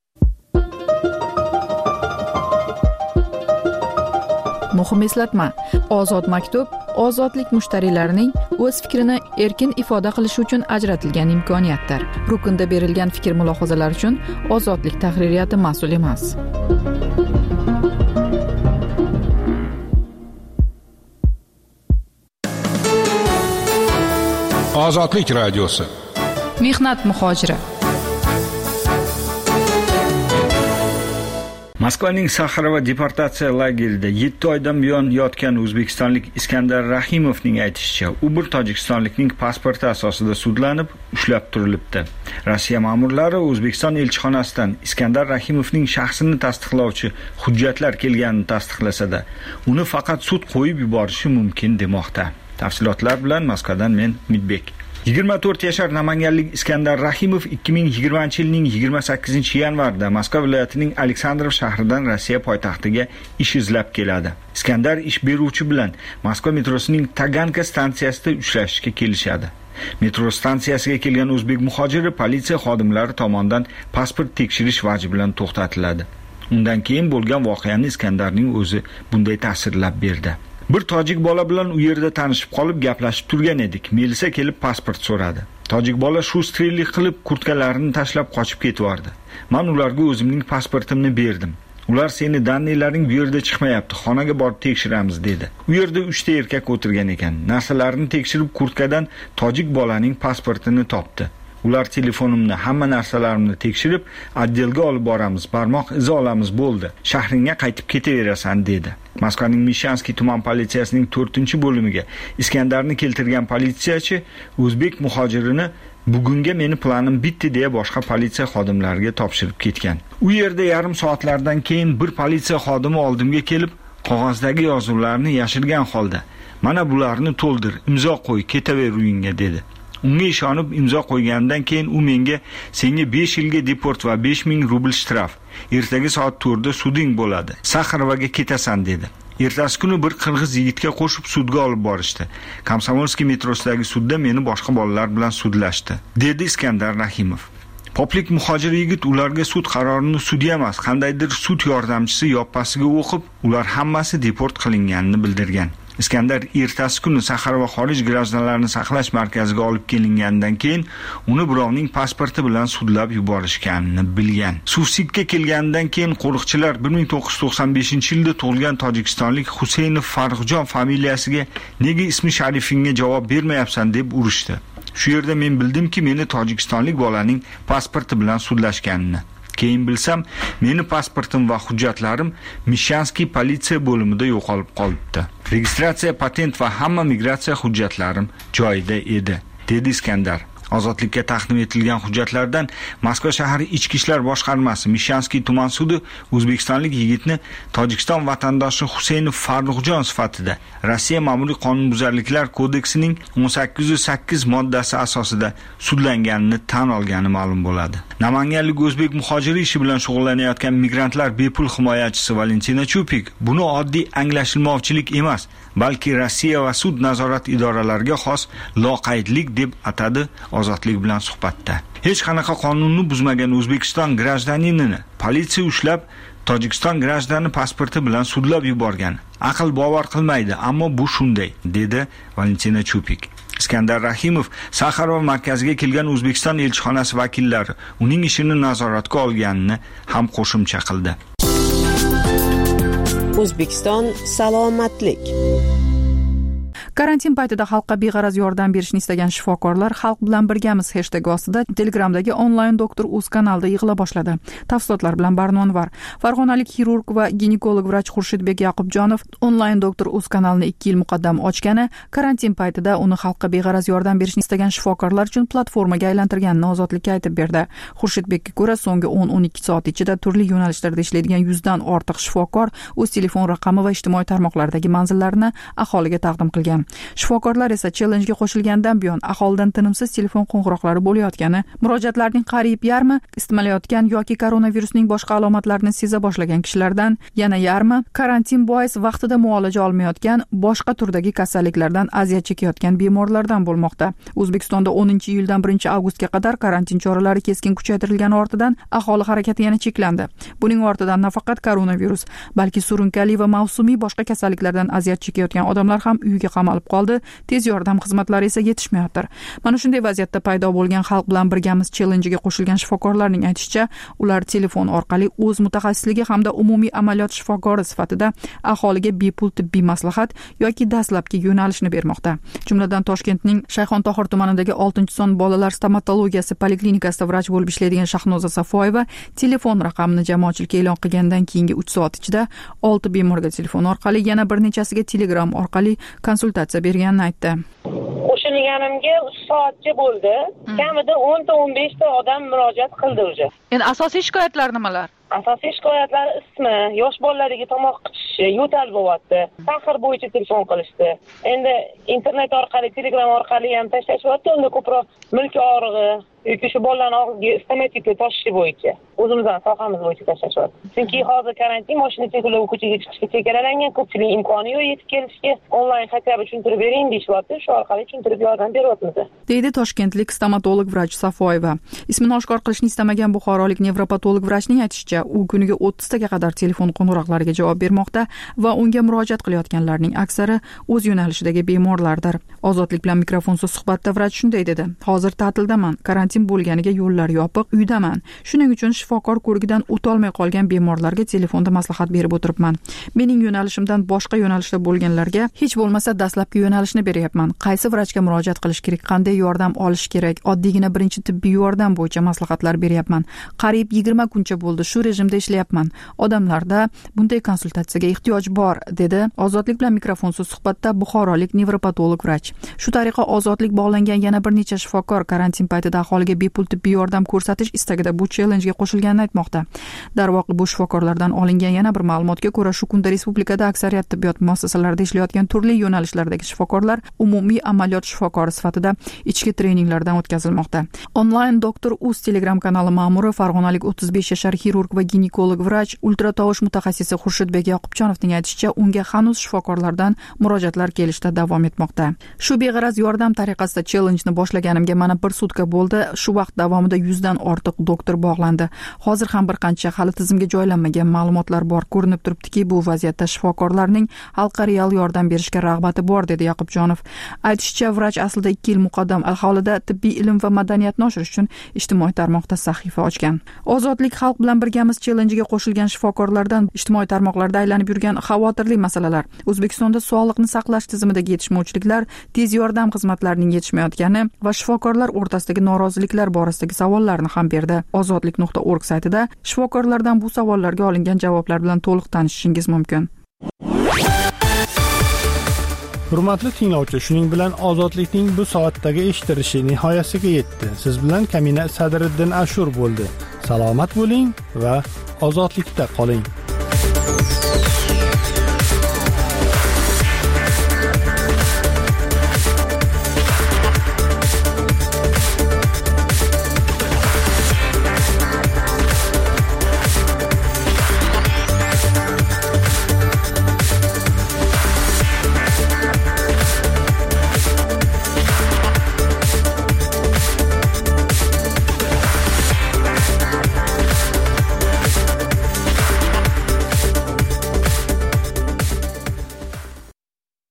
Muhim eslatma: Ozod maktub ozodlik mushtariylarining o'z fikrini erkin ifoda qilishi uchun ajratilgan imkoniyatdir. Rukunda berilgan fikr mulohazalar uchun Ozodlik tahririyati mas'ul emas. Ozodlik radiosi. Mehnat muhojiri. Moskvaning Saxarova deportatsiya lagerida yetti oydan buyon yotgan o'zbekistonlik Iskandar Rahimovning aytishicha, u bir tojikistonlikning pasporti asosida sudlanib, ushlab turilibdi. Rossiya ma'murlari O'zbekiston elchixonasidan Iskandar Rahimovning shaxsini tasdiqlovchi hujjatlar kelganini tasdiqlasa-da, uni faqat sud qo'yib yuborishi mumkin demoqda. Tafsilotlar bilan Moskvadan men Midbek. yigirma to'rt yashar namanganlik Iskandar Rahimov ikki ming yigirmanchi yilning yigirma sakkizinchi yanvarida Moskva viloyatining Aleksandrov shahridan Rossiya poytaxtiga ish izlab keladi. Iskandar ish beruvchi bilan Moskva metrosining Taganka stansiyasida uchrashishga kelishadi. Metro stansiyasiga kelgan o'zbek muhojiri politsiya xodimlari tomonidan pasport tekshirish vaji bilan to'xtatiladi. Undan keyin bo'lgan voqeani Iskandarning o'zi bunday ta'sirlab berdi. Bir tojik bola bilan u yerda tanishib qolib gaplashib turgan edik. Melisa kelib pasport so'radi. Tojik bola shu strellik qilib kurtkalarini tashlab qochib ketvardi. Men ularga o'zimning pasportimni berdim. Ular seni dannilaring bu yerda chiqmayapti, xonaga borib tekshiramiz dedi. U yerda uchta erkak o'tirgan ekan. Narsalarini tekshirib kurtkadan tojik bolaning pasportini topdi. Ular telefonimni, hamma narsalarimni tekshirib, oddelga olib boramiz, barmoq izi olamiz bo'ldi. Shahringga qaytib ketaverasan dedi. Moskvaning Mishanskiy tuman politsiyasining to'rtinchi bo'limiga Iskandarni keltirgan politsiyachi o'zbek muhojirini bugunga meni planim bitdi deya boshqa politsiya xodimlariga topshirib ketgan. U yerda yarim soatlardan keyin bir politsiya xodimi oldimga kelib, qog'ozdagi yozuvlarni yashirgan holda, "Mana bularni to'ldir, imzo qo'y, ketaver uyingga" dedi. Unga ishonib imzo qo'ygandan keyin u menga "Senga besh yilga deport va besh ming rubl shtraf. Ertaga soat to'rtda suding bo'ladi. Saxarovaga ketasan" dedi. Ertasi kuni bir qirg'iz yigitga qo'shib sudga olib borishdi. Komsomolskiy metrosidagi sudda meni boshqa bolalar bilan sudlashdi, dedi Iskandar Rahimov. Poplik muhojir yigit ularga sud qarorini sudya emas, qandaydir sud yordamchisi yoppasiga o'qib, ular hammasi deport qilinganini bildirgan. Iskandar ertasi kuni Saxar va xorij grajdanlarini saqlash markaziga olib kelingandan keyin uni birovning pasporti bilan sudlab yuborishganini bilgan. Suvsikka kelgandan keyin qo'riqchilar bir ming to'qqiz yuz to'qson beshinchi yilda tug'ilgan tojikistonlik Huseynov Farruxjon familiyasiga nega ismi sharifingga javob bermayapsan deb urishdi. Shu yerda men bildimki, meni tojikistonlik bolaning pasporti bilan sudlashganini. Keyin bilsam, meni pasportim va hujjatlarim Mishanskiy politsiya bo'limida yo'qolib qolibdi. Registratsiya, patent va hamma migratsiya hujjatlarim joyida edi, dedi Iskandar. Ozodlikka taqdim etilgan hujjatlardan Moskva shahar ichki ishlar boshqarmasi Mishanskiy tuman sudi o'zbekistonlik yigitni Tojikiston vatandoshi Huseynov Farruxjon sifatida Rossiya ma'muriy qonunbuzarliklar kodeksining o'n sakkiz yuz sakkiz moddasi asosida sudlanganini tan olgani ma'lum bo'ladi. Namanganlik o'zbek muhojiri ishi bilan shug'ullanayotgan migrantlar bepul himoyachisi Valentina Chupik buni oddiy anglashilmovchilik emas, balki Rossiya va sud nazorat idoralariga xos loqaydlik deb atadi Ozodlik bilan suhbatda. Hech qanaqa qonunni buzmagan O'zbekiston grajdaninini politsiya ushlab, Tojikiston grajdani pasporti bilan sudlab yuborgan. Aql bovar qilmaydi, ammo bu shunday, dedi Valentina Chupik. Iskandar Rahimov Saxarov markaziga kelgan O'zbekiston elchixonasi vakillari uning ishini nazoratga olganini ham qo'shimcha qildi. O'zbekiston salomatlik. Karantin paytida xalqqa beg'araz yordam berishni istagan shifokorlar Xalq bilan birgamiz hashtagi ostida Telegramdagi onlayn doktor uz kanalida yig'ila boshladi. Tafsilotlar bilan Barnon var. Farg'onalik xirurg va ginekolog vrach Xurshidbek Yaqubjonov onlayn doktor uz kanalini ikki yil muqaddam ochgani, karantin paytida uni xalqqa beg'araz yordam berishni istagan shifokorlar uchun platformaga aylantirganini Ozodlikka aytib berdi. Xurshidbekka ko'ra, so'nggi o'n o'n ikki soat ichida turli yo'nalishlarda ishlaydigan yuzdan ortiq shifokor o'z telefon raqami va ijtimoiy tarmoqlardagi manzillarini aholiga taqdim qilgan. Shifokorlar esa challenge-ga qo'shilgandan buyon aholidan tinimsiz telefon qo'ng'iroqlari bo'layotgani, murojaatlarning qariyb yarmi isitmalayotgan yoki koronavirusning boshqa alomatlarini seza boshlagan kishilardan, yana yarmi karantin bois vaqtida muolaja olmayotgan, boshqa turdagi kasalliklardan aziyat chekayotgan bemorlardan bo'lmoqda. O'zbekistonda o'ninchi iyuldan birinchi avgustga qadar karantin choralari keskin kuchaytirilgani ortidan aholi harakati yana cheklandi. Buning ortidan nafaqat koronavirus, balki surunkali va mavsumiy boshqa kasalliklardan aziyat chekayotgan odamlar ham uyiga qamalib qoldi. Tez yordam xizmatlari esa yetishmayapti. Mana shunday vaziyatda paydo bo'lgan Xalq bilan birgamiz challenge-ga qo'shilgan shifokorlarning aytishicha, ular telefon orqali o'z mutaxassisligi hamda umumiy amaliyot shifokori sifatida aholiga bepul tibbiy maslahat yoki dastlabki yo'nalishni bermoqda. Jumladan Toshkentning Shayxontohur tumanidagi oltinchi son bolalar stomatologiyasi poliklinikasida vrach bo'lib ishlaydigan Shahnoza Safoyeva telefon raqamini jamoatchilikka e'lon qilgandan keyingi uch soat ichida olti bemorga telefon orqali, yana bir nechasiga Telegram orqali konsultatsiya berganini aytdi. Qo'shilganimga uch soatcha bo'ldi. Kamida o'n ta o'n besh ta odam murojaat qildi o'zi. Endi asosiy shikoyatlar nimalar? Asosiy shikoyatlar ismi, yosh bolalarga tomoq qichishi, yo'tal bo'lyapti. Saxar bo'yicha telefon qilishdi. Endi internet orqali, Telegram orqali ham tashlashyapti. Unda ko'proq milk og'rig'i yoki shu bolalarni og'rigiga stomatika tashishi bo'yicha, o'zimizdan sohamiz bo'yicha tashlashyapti. Chunki hozir karantin, mashina cheklov ko'chaga chiqishga chegaralangan, ko'pchilik imkoni yo'q yetib kelishga. Onlayn hatto tushuntirib bering deyishyapti, shu orqali tushuntirib yordam beryapmiz. Deydi toshkentlik stomatolog vrach Safoyeva. Ismini oshkor qilishni istamagan buxorolik nevropatolog vrachning aytishicha, u kuniga o'ttiz taga qadar telefon qo'ng'iroqlariga javob bermoqda va unga murojaat qilayotganlarning aksari o'z yo'nalishidagi bemorlardir. Ozodlik bilan mikrofonsiz suhbatda vrach shunday dedi: "Hozir ta'tildaman, karantin bo'lganiga yo'llar yopiq, uydaman. Shuning uchun shifokor ko'rigidan o'tolmay qolgan bemorlarga telefonda maslahat berib o'tiribman. Mening yo'nalishimdan boshqa yo'nalishda bo'lganlarga hech bo'lmasa dastlabki yo'nalishni beryapman. Qaysi vrachga murojaat qilish kerak, qanday yordam olish kerak, oddiygina birinchi tibbiy yordam bo'yicha maslahatlar beryapman. Qariyb yigirma kuncha bo'ldi shu rejimda ishlayapman. Odamlarda bunday konsultatsiyaga ehtiyoj bor", dedi Ozodlik bilan mikrofonsiz suhbatda buxorolik nevropatolog vrach. Shu tariqa Ozodlik bog'langan yana bir necha shifokor karantin paytida aholiga bepul tibbiy yordam ko'rsatish istagida bu challenge-ga qo'shilganini aytmoqda. Darvoqe bu shifokorlardan olingan yana bir ma'lumotga ko'ra, shu kunda respublikada aksariyat tibbiyot muassasalarida ishlayotgan turli yo'nalishlardagi shifokorlar umumiy amaliyot shifokori sifatida ichki treninglardan o'tkazilmoqda. Onlayn doktor uz Telegram kanali ma'muri Farg'onalik o'ttiz besh yashar xirurg va ginekolog vrach, ultratovush mutaxassisi Xurshidbek Yaqubjonovning aytishicha, unga hanuz shifokorlardan murojaatlar kelishda davom etmoqda. Shu beg'araz yordam tariqasida challenge-ni boshlaganimga mana bir sutka bo'ldi shu vaqt davomida yuzdan ortiq doktor bog'landi. Hozir ham bir qancha hali tizimga joylanmagan ma'lumotlar bor. Ko'rinib turibdiki, bu vaziyatda shifokorlarning xalqqa real yordam berishga rag'bati bor, dedi Yoqubjonov. Aytishicha, vrach aslida ikki yil muqaddam aholida tibbiy ilm va madaniyatni oshirish uchun ijtimoiy tarmoqda sahifa ochgan. Ozodlik xalq bilan birgamiz challenjiga qo'shilgan shifokorlardan ijtimoiy tarmoqlarda aylanib yurgan xavotirli masalalar. O'zbekistonda sog'liqni saqlash tizimidagi yetishmovchiliklar, tez yordam xizmatlarining yetishmayotgani va shifokorlar o'rtasidagi noroziliklar borasidagi savollarni ham berdi. ozodlik nuqta org saytida shifokorlardan bu savollarga olingan javoblar bilan to'liq tanishishingiz mumkin. Hurmatli tinglovchi, shuning bilan ozodlikning bu soatdagi eshittirishi nihoyasiga yetdi. Siz bilan Kamina Sadriddin Ashur bo'ldi. Salomat bo'ling va ozodlikda qoling.